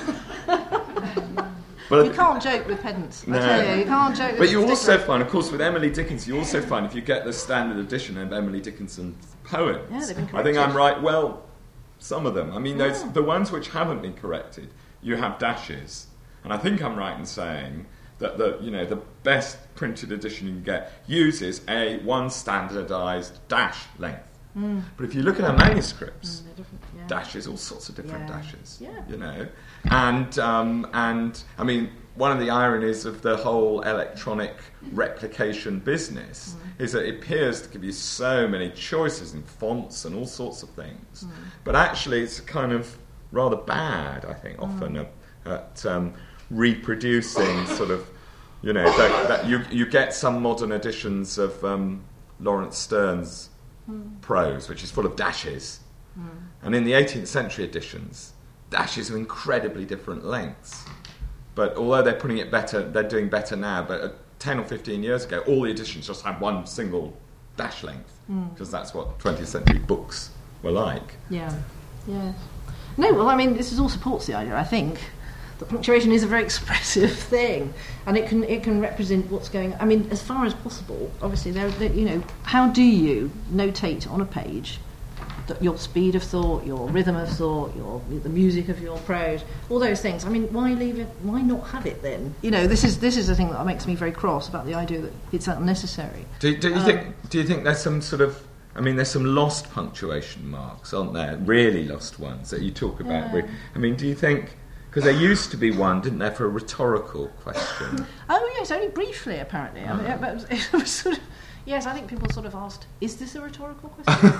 Well, you can't joke with pedants, no. I tell you. You can't joke with But you also find, of course, with Emily Dickinson, you also find, if you get the standard edition of Emily Dickinson's poems, yeah, they've been I think I'm right, well, some of them. I mean, those, yeah. the ones which haven't been corrected, you have dashes. And I think I'm right in saying that the, you know, the best printed edition you can get uses a one standardised dash length. Mm. But if you look at our manuscripts, mm, yeah. dashes, all sorts of different yeah. dashes, yeah. you know. And, um, and I mean, one of the ironies of the whole electronic replication business mm. is that it appears to give you so many choices in fonts and all sorts of things. Mm. But actually, it's kind of rather bad, I think, often mm. at, at um, reproducing sort of, you know, that, that you, you get some modern editions of um, Lawrence Stern's Mm. prose, which is full of dashes, mm. and in the eighteenth century editions, dashes are incredibly different lengths. But although they're putting it better, they're doing better now. But uh, ten or fifteen years ago, all the editions just had one single dash length, because mm. that's what twentieth century books were like. Yeah, yeah. No, well, I mean, this is all supports the idea. I think that punctuation is a very expressive thing, and it can it can represent what's going. I mean, as far as possible. Obviously, there, there you know, how do you notate on a page that your speed of thought, your rhythm of thought, your the music of your prose, all those things? I mean, why leave it? Why not have it then? You know, this is this is the thing that makes me very cross about the idea that it's unnecessary. Do, do you um, think? Do you think there's some sort of? I mean, there's some lost punctuation marks, aren't there? Really lost ones that you talk about. Yeah. I mean, do you think? Because there used to be one, didn't there, for a rhetorical question? Oh yes, only briefly apparently. I mean, it, was, it was sort of, yes, I think people sort of asked, "Is this a rhetorical question?"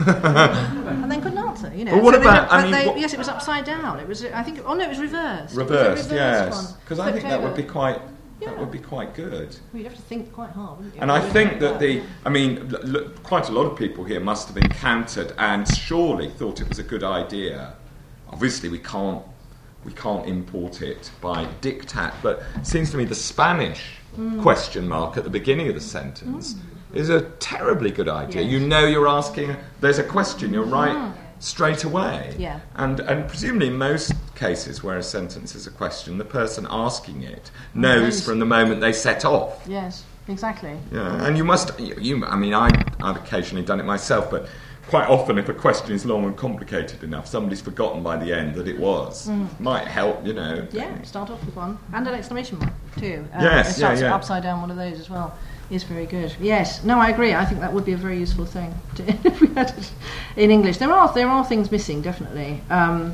and then couldn't answer. You know. Well, what so about? They, I mean, they, what, yes, it was upside down. It was. I think. Oh no, it was reversed. Reversed, it yes. Because I think that over. would be quite. Yeah. That would be quite good. Well, you'd have to think quite hard, wouldn't you? And I think that the, I mean, l- l- quite a lot of people here must have encountered and surely thought it was a good idea. Obviously, we can't. We can't import it by diktat, but it seems to me the Spanish mm. question mark at the beginning of the sentence mm. is a terribly good idea. Yes. You know you're asking, there's a question, you're right mm. straight away. Yeah. And and presumably in most cases where a sentence is a question, the person asking it knows yes. from the moment they set off. Yes, exactly. Yeah, and you must, you, you I mean, I, I've occasionally done it myself, but quite often, if a question is long and complicated enough, somebody's forgotten by the end that it was. Mm. Might help, you know. Yeah, start off with one. And an exclamation mark, too. Uh, yes, it starts yeah, yeah. upside down, one of those as well. Is very good. Yes. No, I agree. I think that would be a very useful thing to, if we had it in English. There are there are things missing, definitely. Um,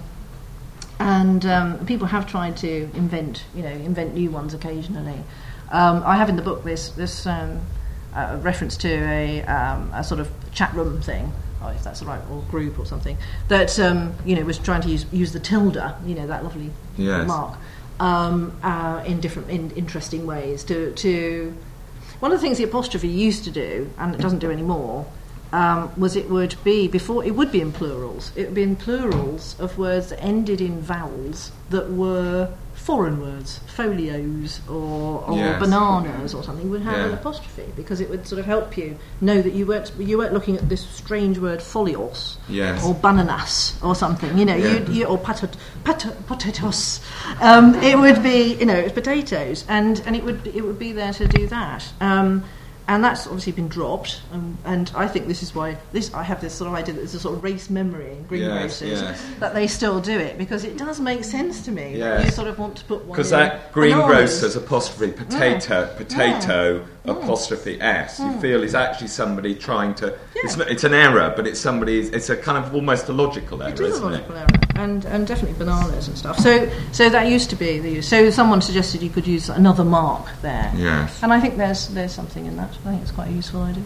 and um, people have tried to invent, you know, invent new ones occasionally. Um, I have in the book this this um, uh, reference to a um, a sort of chat room thing. Oh, if that's the right, or group or something, that um, you know was trying to use use the tilde, you know, that lovely yes. mark, um, uh, in different, in interesting ways. To to one of the things the apostrophe used to do, and it doesn't do anymore, um, was it would be before it would be in plurals. It would be in plurals of words that ended in vowels that were foreign words, folios or, or yes. bananas or something, would have yeah. an apostrophe, because it would sort of help you know that you weren't you weren't looking at this strange word folios yes. or bananas or something, you know, yeah. you, you, or patat, pat, potatoes. Um, it would be, you know, it's potatoes, and, and it would it would be there to do that. Um, And that's obviously been dropped, um, and I think this is why this. I have this sort of idea that there's a sort of race memory in greengrocers yes, yes. that they still do it, because it does make sense to me. Yes. You sort of want to put one because in that greengrocers apostrophe potato mm. potato mm. apostrophe s mm. you feel is actually somebody trying to. Yeah. It's, it's an error, but it's somebody. It's a kind of almost a logical error, it is isn't a logical it? error, and and definitely bananas and stuff. So so that used to be the use. So someone suggested you could use another mark there. Yes. And I think there's there's something in that. I think it's quite a useful idea.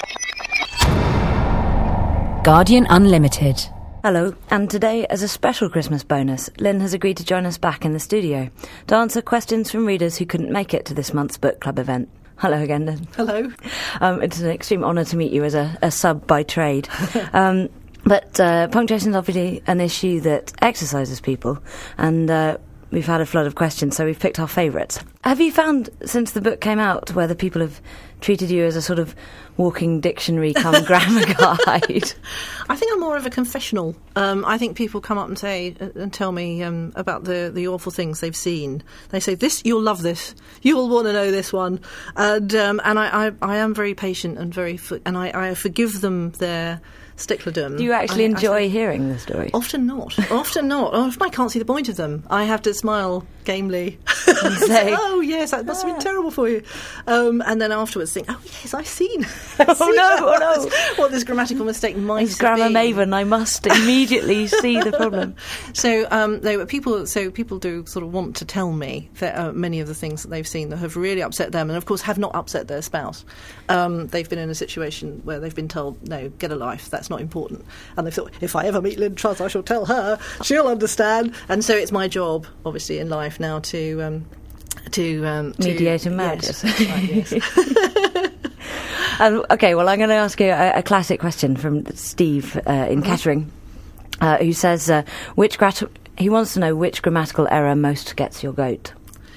Guardian Unlimited. Hello, and today, as a special Christmas bonus, Lynn has agreed to join us back in the studio to answer questions from readers who couldn't make it to this month's book club event. Hello again, Lynn. Hello. Um, it's an extreme honour to meet you as a, a sub by trade. um, but uh, punctuation is obviously an issue that exercises people, and uh, we've had a flood of questions, so we've picked our favourites. Have you found, since the book came out, whether people have treated you as a sort of walking dictionary come grammar guide? I think I'm more of a confessional. Um, I think people come up and say uh, and tell me um, about the, the awful things they've seen. They say, "This, you'll love this. You'll want to know this one." And um, and I, I, I am very patient and very for, and I, I forgive them their stickledom. Do you actually I, enjoy I hearing the story? Often not. Often not. Often I can't see the point of them. I have to smile gamely and say, "Oh yes, that must have been terrible for you," um, and then afterwards think, "Oh yes, I've seen." I've Oh seen no! what, Oh no! this, what this grammatical mistake might As have grammar been. maven, I must immediately see the problem. So, um, they were people. So people do sort of want to tell me that uh, many of the things that they've seen that have really upset them, and of course have not upset their spouse. Um, they've been in a situation where they've been told, "No, get a life. That's not important." And they've thought, "If I ever meet Lynn Truss, I shall tell her. She'll understand." And so it's my job, obviously, in life now to um, to, um, to mediate and madness. Yes, right, yes. Um, okay, well, I'm going to ask you a, a classic question from Steve uh, in Mm-hmm. Kettering, uh, who says, uh, which grat- he wants to know which grammatical error most gets your goat.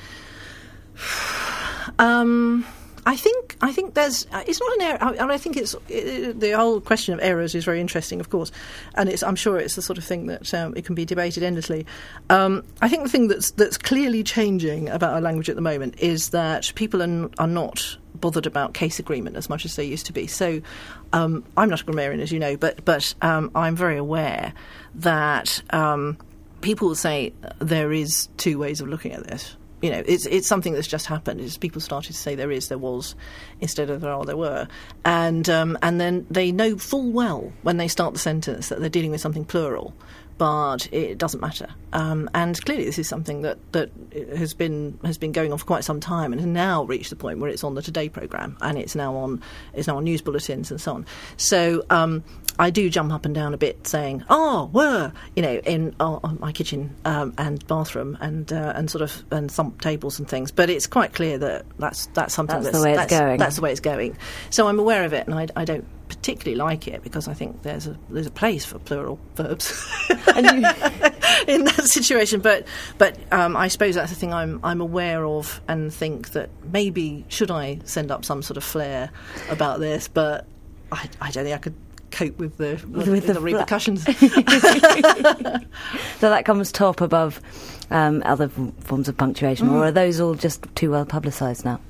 Um, I think I think there's uh, it's not an error. I, I think it's it, the whole question of errors is very interesting, of course, and it's I'm sure it's the sort of thing that um, it can be debated endlessly. Um, I think the thing that's that's clearly changing about our language at the moment is that people are, n- are not bothered about case agreement as much as they used to be. So um, I'm not a grammarian, as you know, but but um, I'm very aware that um, people will say there is two ways of looking at this. You know, it's it's something that's just happened. Is people started to say there is, there was, instead of there are, there were, and um, and then they know full well when they start the sentence that they're dealing with something plural, but it doesn't matter. Um, and clearly, this is something that, that has been has been going on for quite some time, and has now reached the point where it's on the Today programme, and it's now on it's now on news bulletins and so on. So um, I do jump up and down a bit, saying, "Oh, were," you know, in uh, on my kitchen um, and bathroom, and uh, and sort of and some tables and things. But it's quite clear that that's that's something That's that's the way it's that's, going. That's the way it's going. So I'm aware of it, and I, I don't particularly like it because I think there's a there's a place for plural verbs And you- in that situation. But but um, I suppose that's the thing I'm I'm aware of, and think that maybe should I send up some sort of flare about this, but I, I don't think I could cope with the with, with the the fla- repercussions. So that comes top above um, other f- forms of punctuation, or are those all just too well publicised now?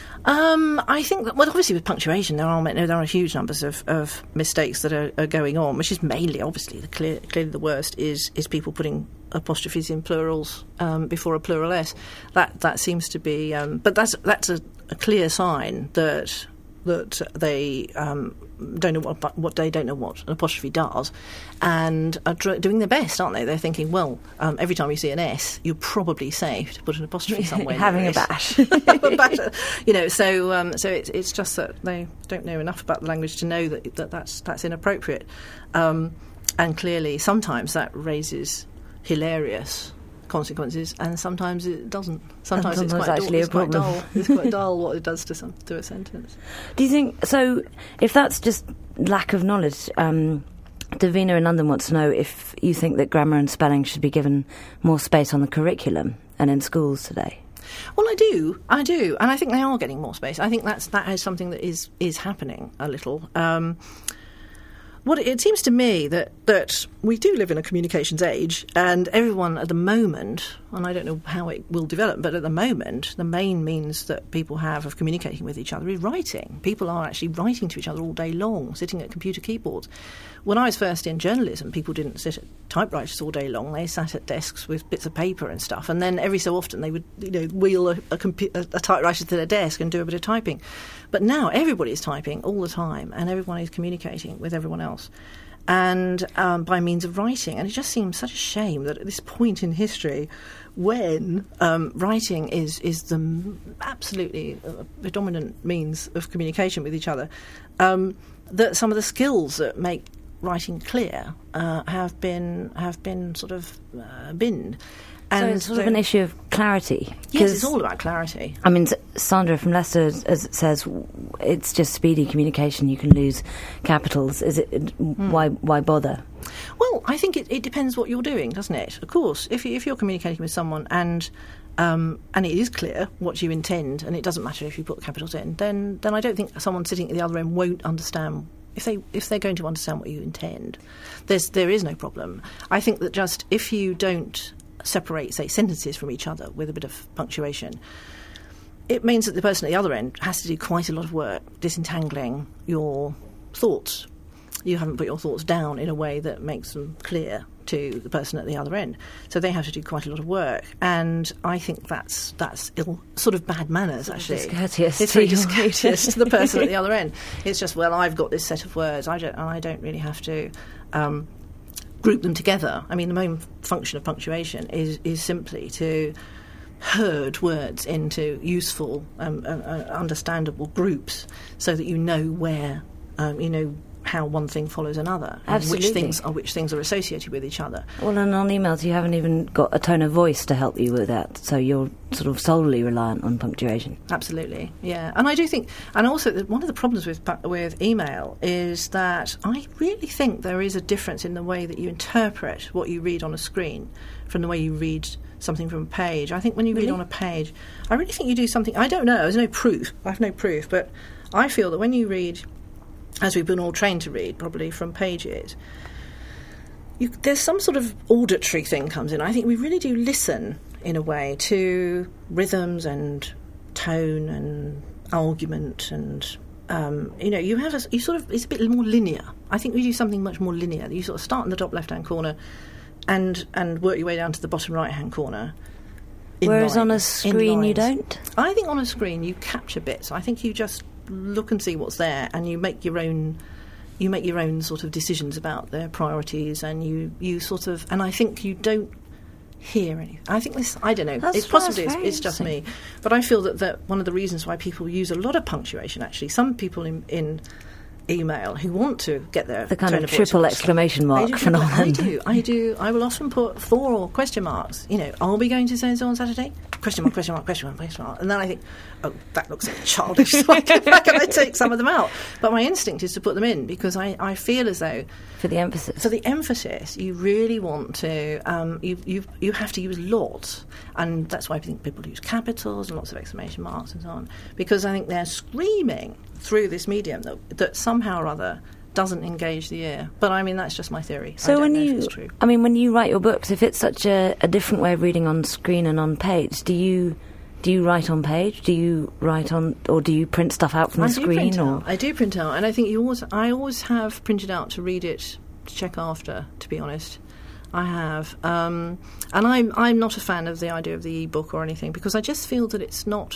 Um, I think that, well, obviously with punctuation, there are there are huge numbers of, of mistakes that are, are going on, which is mainly, obviously, the clear, clearly the worst is is people putting apostrophes in plurals um, before a plural s. That that seems to be, um, but that's that's a, a clear sign that that they um, don't know what what they don't know what an apostrophe does, and are dr- doing their best, aren't they? They're thinking, well, um, every time you see an S, you're probably safe to put an apostrophe somewhere. Having near a S. bash. A bash. You know, so um, so it's it's just that they don't know enough about the language to know that, that that's that's inappropriate, um, and clearly sometimes that raises hilarious consequences, and sometimes it doesn't. Sometimes, And sometimes it's quite actually dull, a it's quite problem. dull. It's quite dull what it does to some to a sentence. Do you think so? If that's just lack of knowledge, um, Davina in London wants to know if you think that grammar and spelling should be given more space on the curriculum and in schools today. Well, I do, I do, and I think they are getting more space. I think that's that is something that is is happening a little. Um, What it, it seems to me that, that we do live in a communications age, and everyone at the moment, and I don't know how it will develop, but at the moment, the main means that people have of communicating with each other is writing. People are actually writing to each other all day long, sitting at computer keyboards. When I was first in journalism, people didn't sit at typewriters all day long. They sat at desks with bits of paper and stuff, and then every so often they would, you know, wheel a, a, compu- a, a typewriter to their desk and do a bit of typing. But now everybody's typing all the time, and everyone is communicating with everyone else, and um, by means of writing. And it just seems such a shame that at this point in history, when um, writing is is the m- absolutely uh, the dominant means of communication with each other, um, that some of the skills that make writing clear uh, have been have been sort of uh, binned. So it's sort of an issue of clarity. Yes, it's all about clarity. I mean, s- Sandra from Leicester as it says it's just speedy communication. You can lose capitals. Is it mm. why why bother? Well, I think it, it depends what you're doing, doesn't it? Of course, if you, if you're communicating with someone and um, and it is clear what you intend, and it doesn't matter if you put capitals in, then then I don't think someone sitting at the other end won't understand. If they if they're going to understand what you intend, there's there is no problem. I think that just if you don't separate, say, sentences from each other with a bit of punctuation, it means that the person at the other end has to do quite a lot of work disentangling your thoughts. You haven't put your thoughts down in a way that makes them clear to the person at the other end. So they have to do quite a lot of work. And I think that's that's ill, sort of bad manners, sort actually. Discourteous it's very discourteous to the person at the other end. It's just, well, I've got this set of words, I don't, and I don't really have to um, group them together. I mean, the main function of punctuation is, is simply to herd words into useful, um, uh, uh, understandable groups so that you know where, um, you know, how one thing follows another, and which things are which things are associated with each other. Well, and on emails you haven't even got a tone of voice to help you with that, so you're sort of solely reliant on punctuation. Absolutely, yeah. And I do think, and also the, one of the problems with with email is that I really think there is a difference in the way that you interpret what you read on a screen from the way you read something from a page. I think when you really? read on a page, I really think you do something. I don't know. There's no proof. I have no proof, but I feel that when you read, as we've been all trained to read, probably from pages, you, there's some sort of auditory thing comes in. I think we really do listen, in a way, to rhythms and tone and argument and, um, you know, you have a, you sort of, it's a bit more linear. I think we do something much more linear. You sort of start in the top left-hand corner and, and work your way down to the bottom right-hand corner. Whereas lines, on a screen you don't? I think on a screen you capture bits. I think you just look and see what's there, and you make your own you make your own sort of decisions about their priorities, and you, you sort of, and I think you don't hear anything. I think this, I don't know, that's, it's possibly it's, it's just me, but I feel that, that one of the reasons why people use a lot of punctuation, actually, some people in, in email who want to get their the kind tone of of voice triple across. exclamation mark phenomenon. I do, I do. I will often put four question marks. You know, are we going to so and so on Saturday? Question mark, question mark, question mark, question mark. And then I think, oh, that looks like childish. So I go back and I take some of them out. But my instinct is to put them in because I, I feel as though for the emphasis. For the emphasis, you really want to. Um, you you you have to use lots, and that's why I think people use capitals and lots of exclamation marks and so on. Because I think they're screaming through this medium that that somehow or other doesn't engage the ear. But I mean, that's just my theory. So I don't when know you, if it's true. I mean, when you write your books, if it's such a, a different way of reading on screen and on page, do you do you write on page? Do you write on, or do you print stuff out from I the do screen? Print or out. I do print out, and I think you always. I always have printed out to read it, to check after. To be honest, I have, um, and I'm I'm not a fan of the idea of the e-book or anything because I just feel that it's not.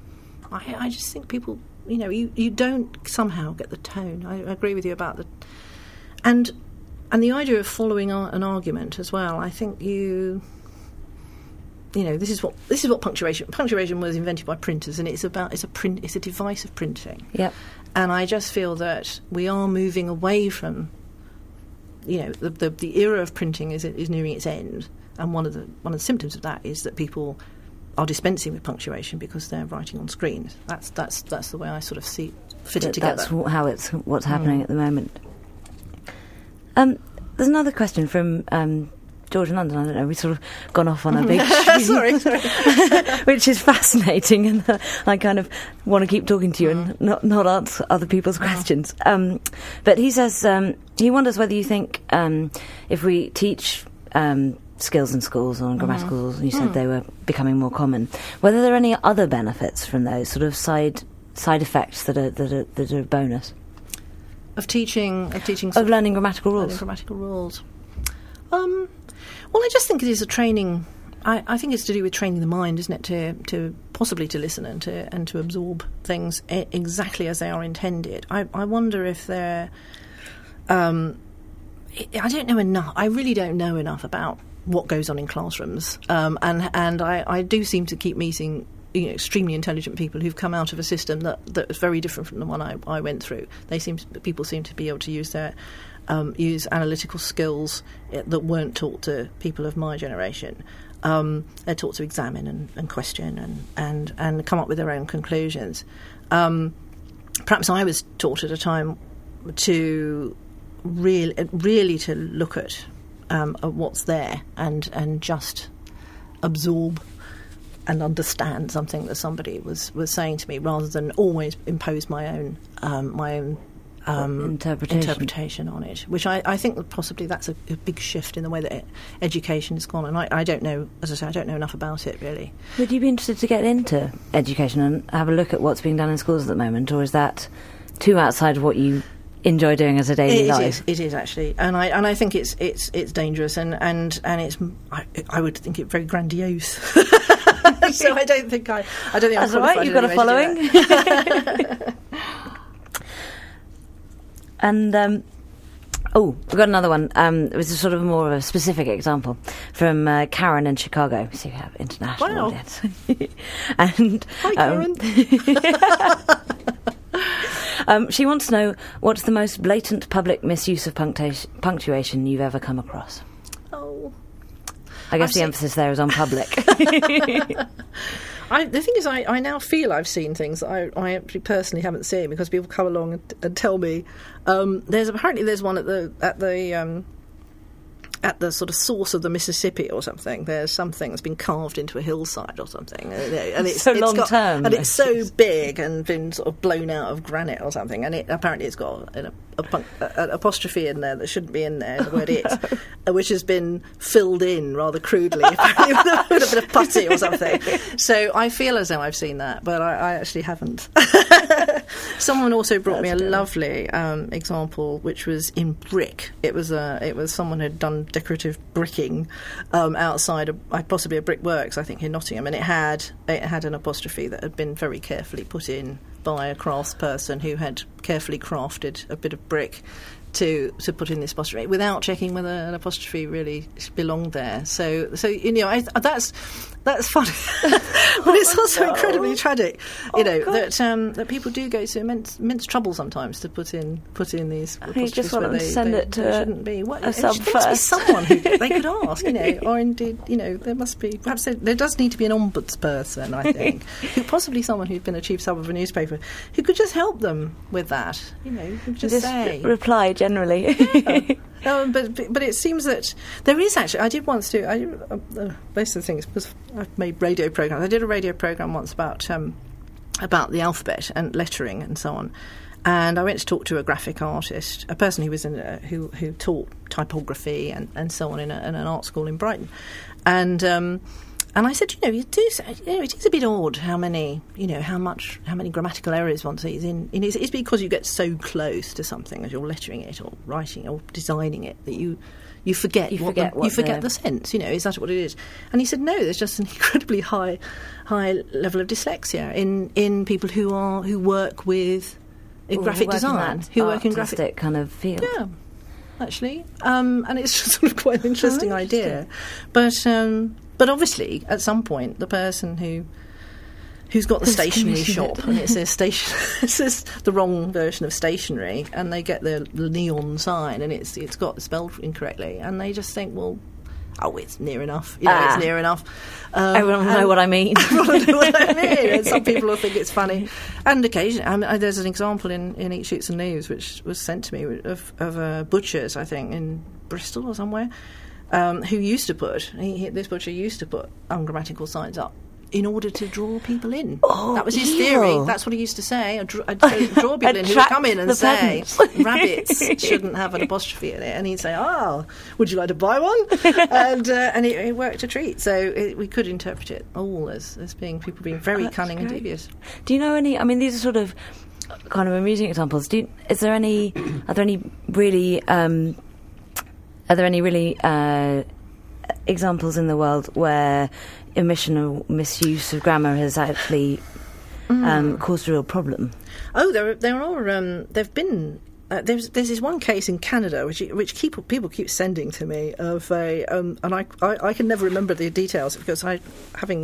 I I just think people. You know, you, you don't somehow get the tone. I, I agree with you about the... And and the idea of following ar- an argument as well, I think you... You know, this is what this is what punctuation... Punctuation was invented by printers, and it's about... It's a print. It's a device of printing. Yep. And I just feel that we are moving away from... You know, the the, the era of printing is is nearing its end, and one of the one of the symptoms of that is that people are dispensing with punctuation because they're writing on screens. That's that's that's the way I sort of see fit that, it together. That's wh- how it's what's happening mm. at the moment. Um, there's another question from um, George in London. I don't know. We've sort of gone off on a big, sorry, sorry. which is fascinating, and uh, I kind of want to keep talking to you mm. and not not answer other people's questions. Oh. Um, but he says um, he wonders whether you think um, if we teach. Um, skills in schools or in grammar mm-hmm. schools, and you said mm. they were becoming more common. Whether there are any other benefits from those sort of side side effects that are that are, that are a bonus of teaching of teaching of learning grammatical rules. Learning grammatical rules. Um, well, I just think it is a training. I, I think it's to do with training the mind, isn't it? To to possibly to listen and to and to absorb things e- exactly as they are intended. I, I wonder if they're. Um, I don't know enough. I really don't know enough about what goes on in classrooms, um, and and I, I do seem to keep meeting you know, extremely intelligent people who've come out of a system that that was very different from the one I, I went through. They seem to, people seem to be able to use their um, use analytical skills that weren't taught to people of my generation. Um, they're taught to examine and, and question and, and, and come up with their own conclusions. Um, perhaps I was taught at a time to really, really to look at, um, at what's there and and just absorb and understand something that somebody was, was saying to me, rather than always impose my own um, my own um, interpretation. interpretation on it. Which I, I think that possibly that's a, a big shift in the way that it, education has gone. And I, I don't know, as I say, I don't know enough about it really. Would you be interested to get into education and have a look at what's being done in schools at the moment, or is that too outside of what you enjoy doing as a daily it life? Is, it is actually, and I and I think it's it's it's dangerous, and and and it's I, I would think it very grandiose. So I don't think I I don't think That's I'm all right. You've got a following. And um, oh, we've got another one. Um, it was a sort of more of a specific example from uh, Karen in Chicago. So you have international Wow. audience. And Hi, um, Karen. um, she wants to know what's the most blatant public misuse of punctua- punctuation you've ever come across. Oh. I guess I've the seen- emphasis there is on public. I, the thing is, I, I now feel I've seen things that I, I actually personally haven't seen because people come along and, and tell me. Um, there's apparently there's one at the at the um, at the sort of source of the Mississippi or something. There's something that's been carved into a hillside or something, and, it, and it's So it's long got- term. and it's so big and been sort of blown out of granite or something. And it apparently it's got an, a, punk, a, an apostrophe in there that shouldn't be in there. The word "it," uh, which has been filled in rather crudely, apparently with a, with a bit of putty or something. So I feel as though I've seen that, but I, I actually haven't. Someone also brought me a lovely um, example, which was in brick. It was a, it was someone had done decorative bricking um, outside, a, uh, possibly a brickworks, I think, in Nottingham, and it had it had an apostrophe that had been very carefully put in by a craftsperson who had carefully crafted a bit of brick to to put in this apostrophe without checking whether an apostrophe really belonged there. So, so you know, I, that's that's funny, but it's also no. incredibly tragic. You Oh, know God. that um, that people do go to immense, immense trouble sometimes to put in put in these You apostrophes just want where them to they, send they, it to they a- shouldn't be. Well, a it sub should- there must be first. someone who they could ask, you know, or indeed, you know, there must be perhaps there, there does need to be an ombudsperson, I think, who, possibly someone who'd been a chief sub of a newspaper who could just help them with that. You know, who could just, Just say. re- reply generally. Um, but but it seems that there is actually. I did once do. I uh, uh, most of the things because I've made radio programs. I did a radio program once about um, about the alphabet and lettering and so on. And I went to talk to a graphic artist, a person who was in a, who who taught typography and, and so on in, a, in an art school in Brighton, and. Um, And I said, you know, you do, you know, it is a bit odd how many, you know, how much, how many grammatical errors one sees in. in it's, it's because you get so close to something as you're lettering it or writing or designing it that you, you forget, You what forget the, what you forget the- the sense. You know, is that what it is? And he said, no, there's just an incredibly high, high level of dyslexia in, in people who are who work with uh, Or graphic who work in design, that who work in graphic. artistic kind of field. Yeah, actually, um, and it's just sort of quite an interesting Oh, idea. But um, but obviously, at some point, the person who who's got the Who's stationery commissioned shop it. and it says station, it says the wrong version of stationery, and they get the, the neon sign and it's it's got spelled incorrectly, and they just think, well, oh, it's near enough. You know, Ah. it's near enough. Um, Everyone will know and- what I mean. Everyone will know what I mean. And some people will think it's funny. And occasionally, I mean, there's an example in, in Eat Shoots and Leaves, which was sent to me, of, of uh, butchers, I think, in Bristol or somewhere, um, who used to put, he, he- this butcher used to put ungrammatical signs up in order to draw people in. Oh, that was his evil. theory. That's what he used to say. I'd, dr- I'd say, draw people in who would Attract come in and the say, peasants. rabbits shouldn't have an apostrophe in it. And he'd say, oh, would you like to buy one? and uh, and it, it worked a treat. So it, we could interpret it all as, as being people being very That's cunning and great. devious. Do you know any? I mean, these are sort of kind of amusing examples. Do you, is there any? Are there any really? Um, are there any really uh, examples in the world where omission or misuse of grammar has actually um, caused a real problem? Oh, there there are. Um, there've been. Uh, there's there's this one case in Canada which which keep, people keep sending to me of a um, and I, I I can never remember the details because I having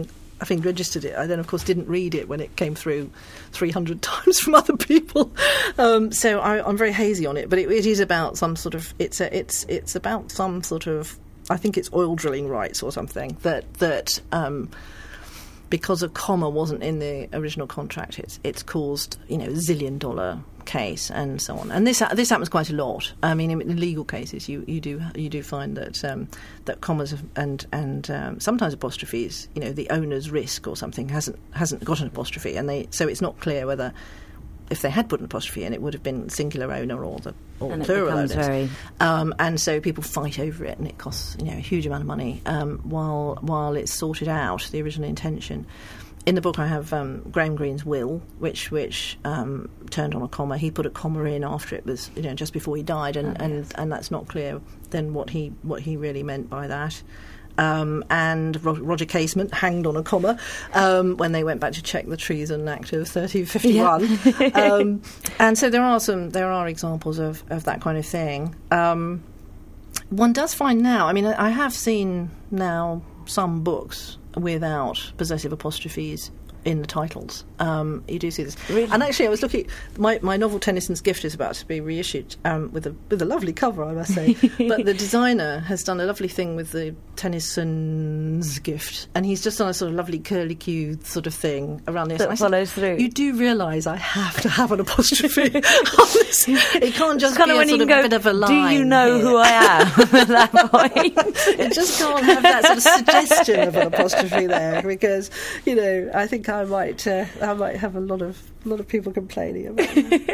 having registered it, I then of course didn't read it when it came through three hundred times from other people. Um, so I, I'm very hazy on it, but it, it is about some sort of it's a, it's it's about some sort of I think it's oil drilling rights or something that that. Um, because a comma wasn't in the original contract, it's it's caused, you know, a zillion dollar case and so on. And this this happens quite a lot. I mean, in, in legal cases, you, you do you do find that um, that commas have, and and um, sometimes apostrophes, you know, the owner's risk or something hasn't hasn't got an apostrophe, and they so it's not clear whether if they had put an apostrophe in, it would have been singular owner or the or and plural owners. Very... Um, and so people fight over it, and it costs, you know, a huge amount of money um, while while it's sorted out the original intention. In the book, I have um, Graham Greene's will, which which um, turned on a comma. He put a comma in after it was, you know, just before he died, and, oh, and, yes. and that's not clear then what he what he really meant by that. Um, and Ro- Roger Casement hanged on a comma um, when they went back to check the Treason Act of thirteen fifty-one. Yeah. um, and so there are some there are examples of, of that kind of thing. Um, one does find now. I mean, I, I have seen now some books without possessive apostrophes in the titles. Um, you do see this. Really? And actually, I was looking... My, my novel Tennyson's Gift is about to be reissued um, with a with a lovely cover, I must say. But the designer has done a lovely thing with the Tennyson's Gift, and he's just done a sort of lovely curly-Q sort of thing around this. That follows said, through. You do realise I have to have an apostrophe on this. It can't just kind be of a when sort you of go, bit of a line. do you know here. who I am at that point? It just can't have that sort of suggestion of an apostrophe there, because, you know, I think I might... Uh, I might have a lot of a lot of people complaining about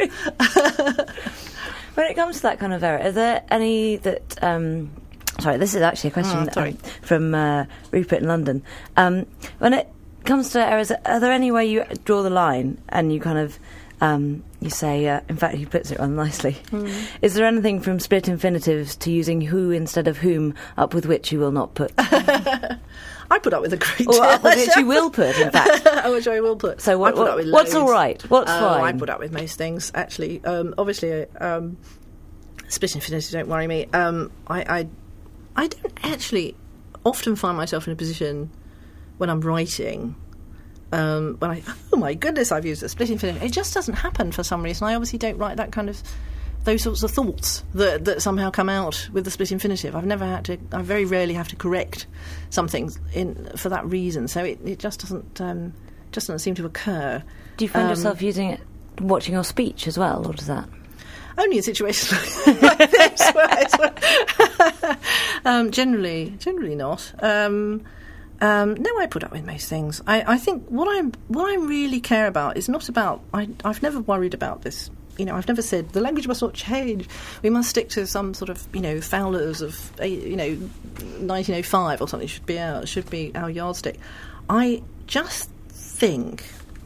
that. When it comes to that kind of error, are there any that... Um, sorry, this is actually a question oh, sorry. um, from uh, Rupert in London. Um, when it comes to errors, are there any way you draw the line and you kind of... Um, you say, uh, in fact, he puts it rather nicely. Mm. Is there anything from split infinitives to using who instead of whom, up with which you will not put? I put up with a great deal. Or up with which you myself. will put, in fact. Which I will put. So what, I put what, up with what's loads. all right? What's uh, fine? I put up with most things, actually. Um, obviously, um, split infinitives don't worry me. Um, I, I, I don't actually often find myself in a position when I'm writing... Um, when I, oh my goodness, I've used a split infinitive. It just doesn't happen for some reason. I obviously don't write that kind of, those sorts of thoughts that, that somehow come out with the split infinitive. I've never had to, I very rarely have to correct something in for that reason. So it, it just doesn't, um, just doesn't seem to occur. Do you find um, yourself using it, watching your speech as well, or does that? Only in situations like this. Where where um, generally, generally not. Um, Um, no, I put up with most things. I, I think what I'm what I really care about is not about. I, I've never worried about this. You know, I've never said the language must not change. We must stick to some sort of, you know, Fowler's of, you know, nineteen oh five or something should be our should be our yardstick. I just think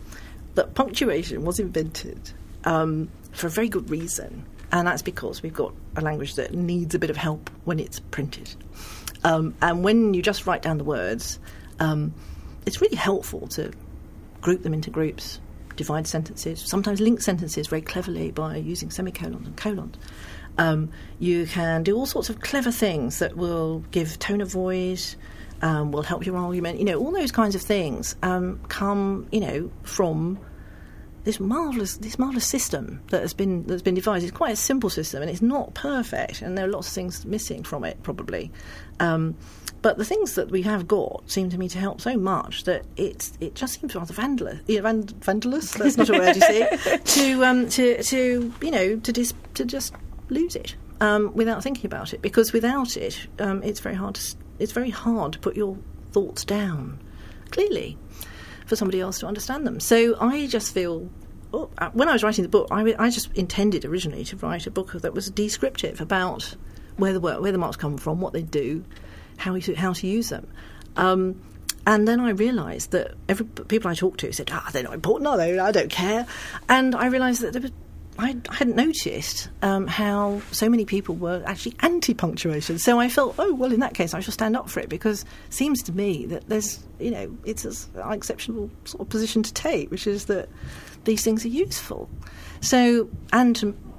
that punctuation was invented um, for a very good reason, and that's because we've got a language that needs a bit of help when it's printed. Um, and when you just write down the words, um, it's really helpful to group them into groups, divide sentences, sometimes link sentences very cleverly by using semicolons and colons. Um, you can do all sorts of clever things that will give tone of voice, um, will help your argument. You know, all those kinds of things um, come, you know, from this marvellous this marvellous system that has been that's been devised. It's quite a simple system, and it's not perfect, and there are lots of things missing from it, probably. Um, but the things that we have got seem to me to help so much that it's it just seems rather vandalous. Yeah, vand- vandalous. That's not a word, you see. To um, to to you know to dis- to just lose it um, without thinking about it, because without it, um, it's very hard. To, it's very hard to put your thoughts down clearly for somebody else to understand them. So I just feel, oh, when I was writing the book, I, I just intended originally to write a book that was descriptive about where the where the marks come from, what they do, how you, how to use them. Um, and then I realised that every people I talked to said, "Ah, they're not important, are they? I don't care." And I realised that there was, I, I hadn't noticed um, how so many people were actually anti-punctuation. So I felt, oh, well, in that case, I shall stand up for it, because it seems to me that there's, you know, it's an exceptional sort of position to take, which is that these things are useful. So, and to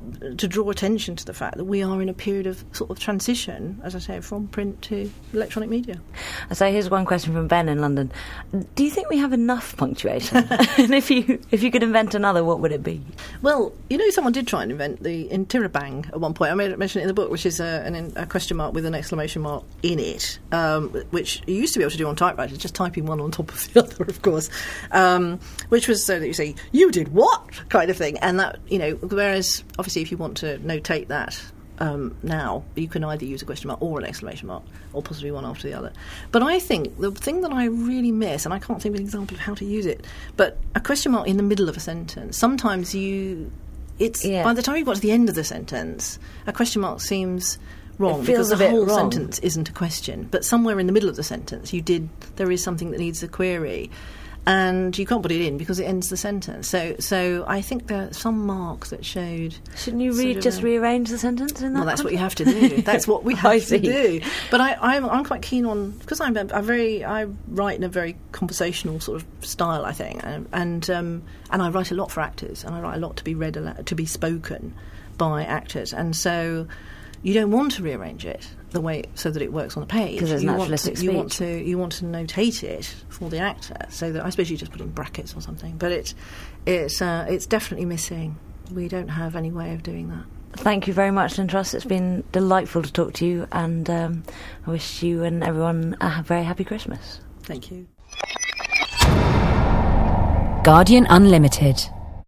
to draw attention to the fact that we are in a period of sort of transition, as I say, from print to electronic media. So here's one question from Ben in London. Do you think we have enough punctuation? And if you if you could invent another, what would it be? Well, you know, someone did try and invent the interrobang at one point. I made mention it in the book, which is a, an, a question mark with an exclamation mark in it, um, which you used to be able to do on typewriters, just typing one on top of the other, of course, um, which was so that you say, you did what? Kind of thing. And that, you know, whereas obviously if you want to notate that um, now, you can either use a question mark or an exclamation mark, or possibly one after the other. But I think the thing that I really miss, and I can't think of an example of how to use it, but a question mark in the middle of a sentence, sometimes you, it's, yeah. by the time you've got to the end of the sentence, a question mark seems wrong, it because feels the a bit whole wrong. sentence isn't a question. But somewhere in the middle of the sentence, you did, there is something that needs a query. And you can't put it in because it ends the sentence. So, so I think there are some marks that showed. Shouldn't you re- just a, rearrange the sentence in that? Well, that's context? what you have to do. That's what we have see. to do. But I, I'm, I'm quite keen on, because I'm, a, I'm very, I write in a very conversational sort of style, I think, and and, um, and I write a lot for actors, and I write a lot to be read, aloud, to be spoken by actors, and so you don't want to rearrange it the way so that it works on the page. Because there's you naturalistic want to, you want speech. to you want to notate it for the actor, so that I suppose you just put in brackets or something. But it's it's uh, it's definitely missing. We don't have any way of doing that. Thank you very much, Lynn Truss. It's been delightful to talk to you, and um, I wish you and everyone a very happy Christmas. Thank you. Guardian Unlimited.